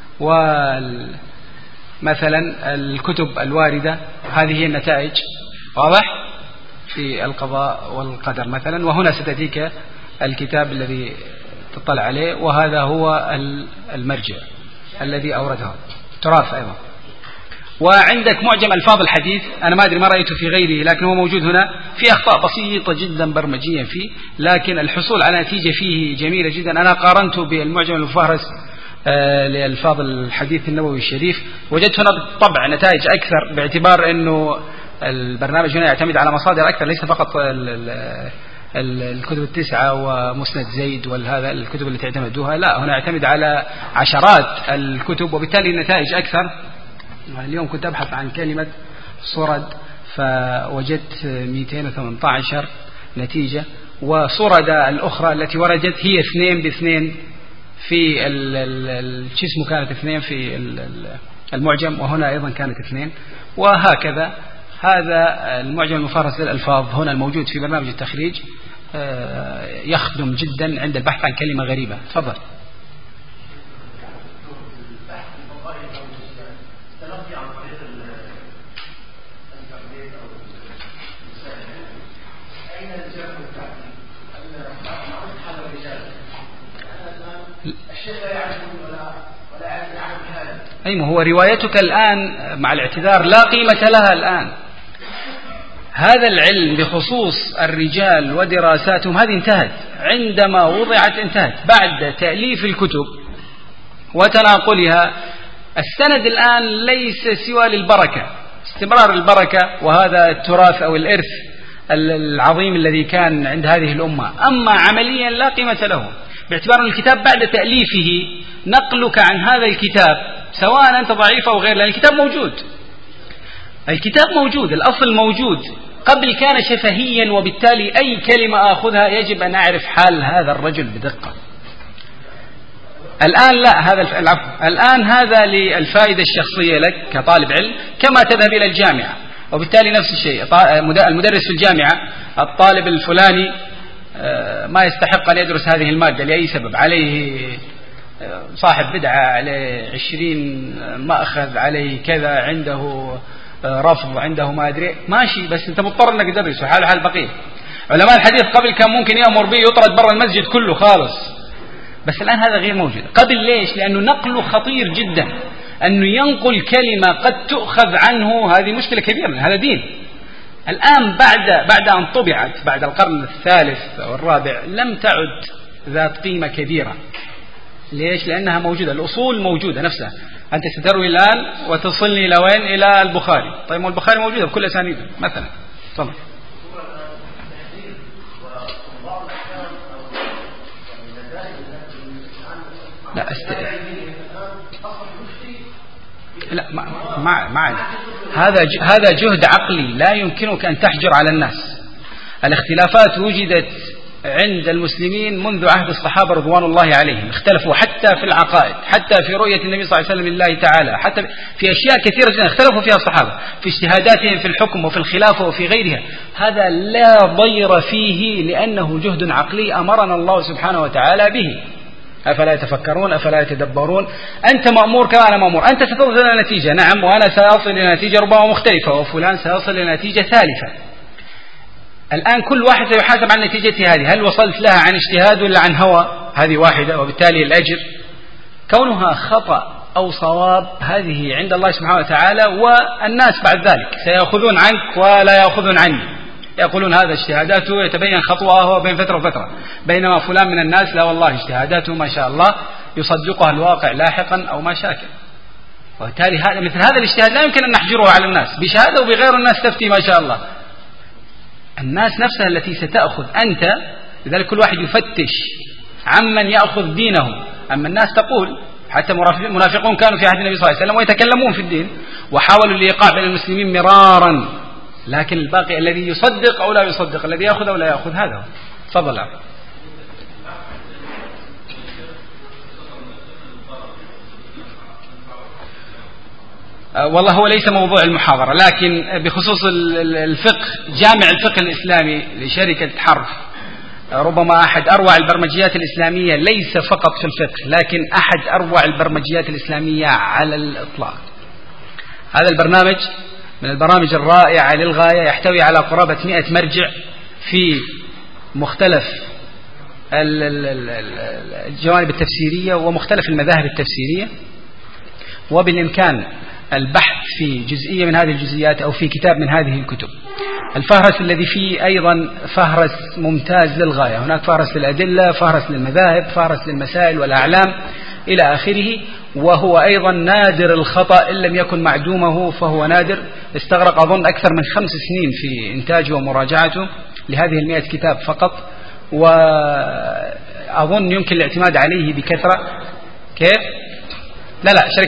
مثلا الكتب الواردة هذه هي النتائج، واضح في القضاء والقدر مثلا، وهنا ستأتيك الكتاب الذي تطلع عليه، وهذا هو المرجع الذي أورده. تراث أيضا. وعندك معجم ألفاظ الحديث، أنا ما أدري ما رأيته في غيره لكن هو موجود هنا، في أخطاء بسيطة جدا برمجيا فيه، لكن الحصول على نتيجة فيه جميلة جدا. أنا قارنته بالمعجم المفهرس لألفاظ الحديث النبوي الشريف، وجدت هنا بالطبع نتائج أكثر، باعتبار أنه البرنامج هنا يعتمد على مصادر أكثر، ليس فقط الكتب التسعة ومسند زيد والهذا الكتب اللي تعتمدوها، لا، هنا يعتمد على عشرات الكتب، وبالتالي النتائج أكثر. اليوم كنت أبحث عن كلمة صرد فوجدت 218 نتيجة، وصرد الأخرى التي وردت هي 2 في اسمه كانت 2 في المعجم، وهنا أيضا كانت 2، وهكذا. هذا المعجم المفهرس للألفاظ هنا الموجود في برنامج التخريج يخدم جدا عند البحث عن كلمة غريبة. تفضل. أي هو روايتك الآن مع الاعتذار لا قيمة لها الآن. هذا العلم بخصوص الرجال ودراساتهم هذه انتهت، عندما وضعت انتهت بعد تأليف الكتب وتناقلها. السند الآن ليس سوى للبركة، استمرار البركة، وهذا التراث أو الإرث العظيم الذي كان عند هذه الأمة. أما عمليا لا قيمة له، باعتبار أن الكتاب بعد تأليفه نقلك عن هذا الكتاب سواء أنت ضعيف أو غير، لأن الكتاب موجود، الكتاب موجود، الأصل موجود. قبل كان شفهيا، وبالتالي أي كلمة أخذها يجب أن أعرف حال هذا الرجل بدقة. الآن لا، هذا العفو، الآن هذا للفائدة الشخصية لك كطالب علم، كما تذهب إلى الجامعة، وبالتالي نفس الشيء. المدرس في الجامعة، الطالب الفلاني ما يستحق أن يدرس هذه المادة لأي سبب، عليه صاحب بدعة، عليه 20 مأخذ، عليه كذا، عنده رفض، عنده ما أدري، ماشي، بس أنت مضطر أنك تدرسه حال البقية. علماء الحديث قبل كان ممكن يأمر به يطرد برا المسجد كله خالص، بس الآن هذا غير موجود. قبل ليش؟ لأنه نقله خطير جدا، أنه ينقل كلمة قد تؤخذ عنه، هذه مشكلة كبيرة، هذا دين. الآن بعد أن طبعت بعد القرن الثالث والرابع لم تعد ذات قيمة كبيرة. ليش؟ لأنها موجودة، الأصول موجودة نفسها. أنت ستروي الآن وتصلني إلى وين؟ إلى البخاري. طيب والبخاري موجودة بكل أسانيده مثلا. طبعا. لا ما هذا جهد عقلي لا يمكنك أن تحجر على الناس. الاختلافات وجدت عند المسلمين منذ عهد الصحابة رضوان الله عليهم، اختلفوا حتى في العقائد، حتى في رؤية النبي صلى الله عليه وسلم لله تعالى، حتى في أشياء كثيرة جدا اختلفوا فيها الصحابة، في اجتهاداتهم في الحكم وفي الخلافة وفي غيرها. هذا لا ضير فيه، لأنه جهد عقلي أمرنا الله سبحانه وتعالى به. أفلا يتفكرون، أفلا يتدبرون؟ أنت مأمور كما أنا مأمور، أنت ستصل إلى نتيجة، نعم، وأنا سأصل إلى نتيجة ربما مختلفة، وفلان سيصل إلى نتيجة ثالثة. الآن كل واحد سيحاسب عن نتيجة هذه، هل وصلت لها عن اجتهاد ولا عن هوى؟ هذه واحدة، وبالتالي الأجر كونها خطأ أو صواب هذه عند الله سبحانه وتعالى، والناس بعد ذلك سيأخذون عنك ولا يأخذون عني، يقولون هذا اجتهاداته يتبين خطوة بين فترة وفترة، بينما فلان من الناس لا والله اجتهاداته ما شاء الله يصدقها الواقع لاحقا أو ما شاكل. وبالتالي مثل هذا الاجتهاد لا يمكن أن نحجره على الناس بشهادة وبغير الناس تفتي ما شاء الله. الناس نفسها التي ستأخذ أنت، لذلك كل واحد يفتش عمن يأخذ دينه. أما الناس تقول، حتى منافقون كانوا في عهد النبي صلى الله عليه وسلم ويتكلمون في الدين وحاولوا الإيقاع بين المسلمين مرارا، لكن الباقي الذي يصدق أو لا يصدق، الذي يأخذ أو لا يأخذ، هذا هو. تفضل. والله هو ليس موضوع المحاضرة، لكن بخصوص الفقه، جامع الفقه الإسلامي لشركة حرف ربما أحد أروع البرمجيات الإسلامية، ليس فقط في الفقه لكن أحد أروع البرمجيات الإسلامية على الإطلاق. هذا البرنامج من البرامج الرائعة للغاية، يحتوي على قرابة 100 مرجع في مختلف الجوانب التفسيرية ومختلف المذاهب التفسيرية، وبالإمكان البحث في جزئية من هذه الجزئيات أو في كتاب من هذه الكتب. الفهرس الذي فيه أيضا فهرس ممتاز للغاية، هناك فهرس للأدلة، فهرس للمذاهب، فهرس للمسائل والأعلام إلى آخره، وهو أيضا نادر الخطأ، إن لم يكن معدومه فهو نادر. استغرق أظن أكثر من 5 سنين في إنتاجه ومراجعته لهذه 100 كتاب فقط، وأظن يمكن الاعتماد عليه بكثرة. كيف؟ لا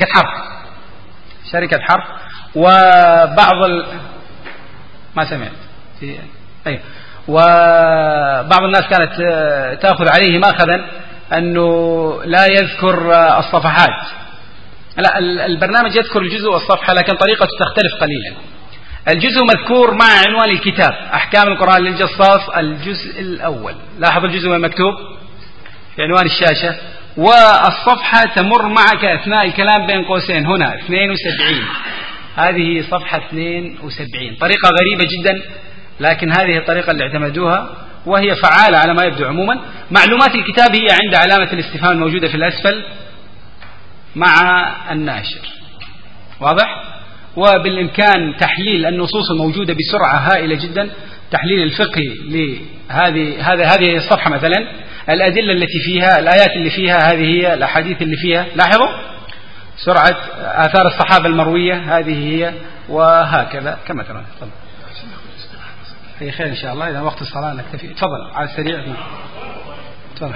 شركة حرف. وبعض ما سمعت أيوه. وبعض الناس كانت تأخذ عليه ماخذا أنه لا يذكر الصفحات. لا، البرنامج يذكر الجزء والصفحة، لكن طريقته تختلف قليلا. الجزء مذكور مع عنوان الكتاب، أحكام القرآن للجصاص الجزء الأول، لاحظ الجزء مكتوب في عنوان الشاشة، والصفحة تمر معك أثناء الكلام بين قوسين هنا 72. هذه صفحة 72، طريقة غريبة جدا، لكن هذه الطريقة اللي اعتمدوها وهي فعالة على ما يبدو. عموما معلومات الكتاب هي عند علامة الاستفهام الموجودة في الأسفل مع الناشر، واضح؟ وبالإمكان تحليل النصوص الموجودة بسرعة هائلة جدا، تحليل الفقهي هذه الصفحة مثلا، الأدلة التي فيها، الآيات اللي فيها، هذه هي الأحاديث اللي فيها، لاحظوا سرعة آثار الصحابة المروية، هذه هي، وهكذا كما ترون. تفضل. هي خير إن شاء الله، إذا وقت الصلاة نكتفي. تفضل على السريع. تفضل.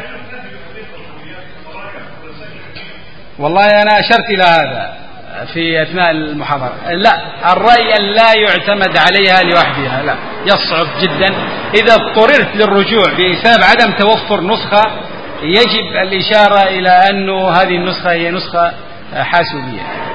والله أنا أشرت إلى هذا في أثناء المحاضرة. لا، الرأي لا يعتمد عليها لوحدها، لا، يصعب جدا. إذا اضطررت للرجوع بسبب عدم توفر نسخة، يجب الإشارة إلى أنه هذه النسخة هي نسخة حاسوبية.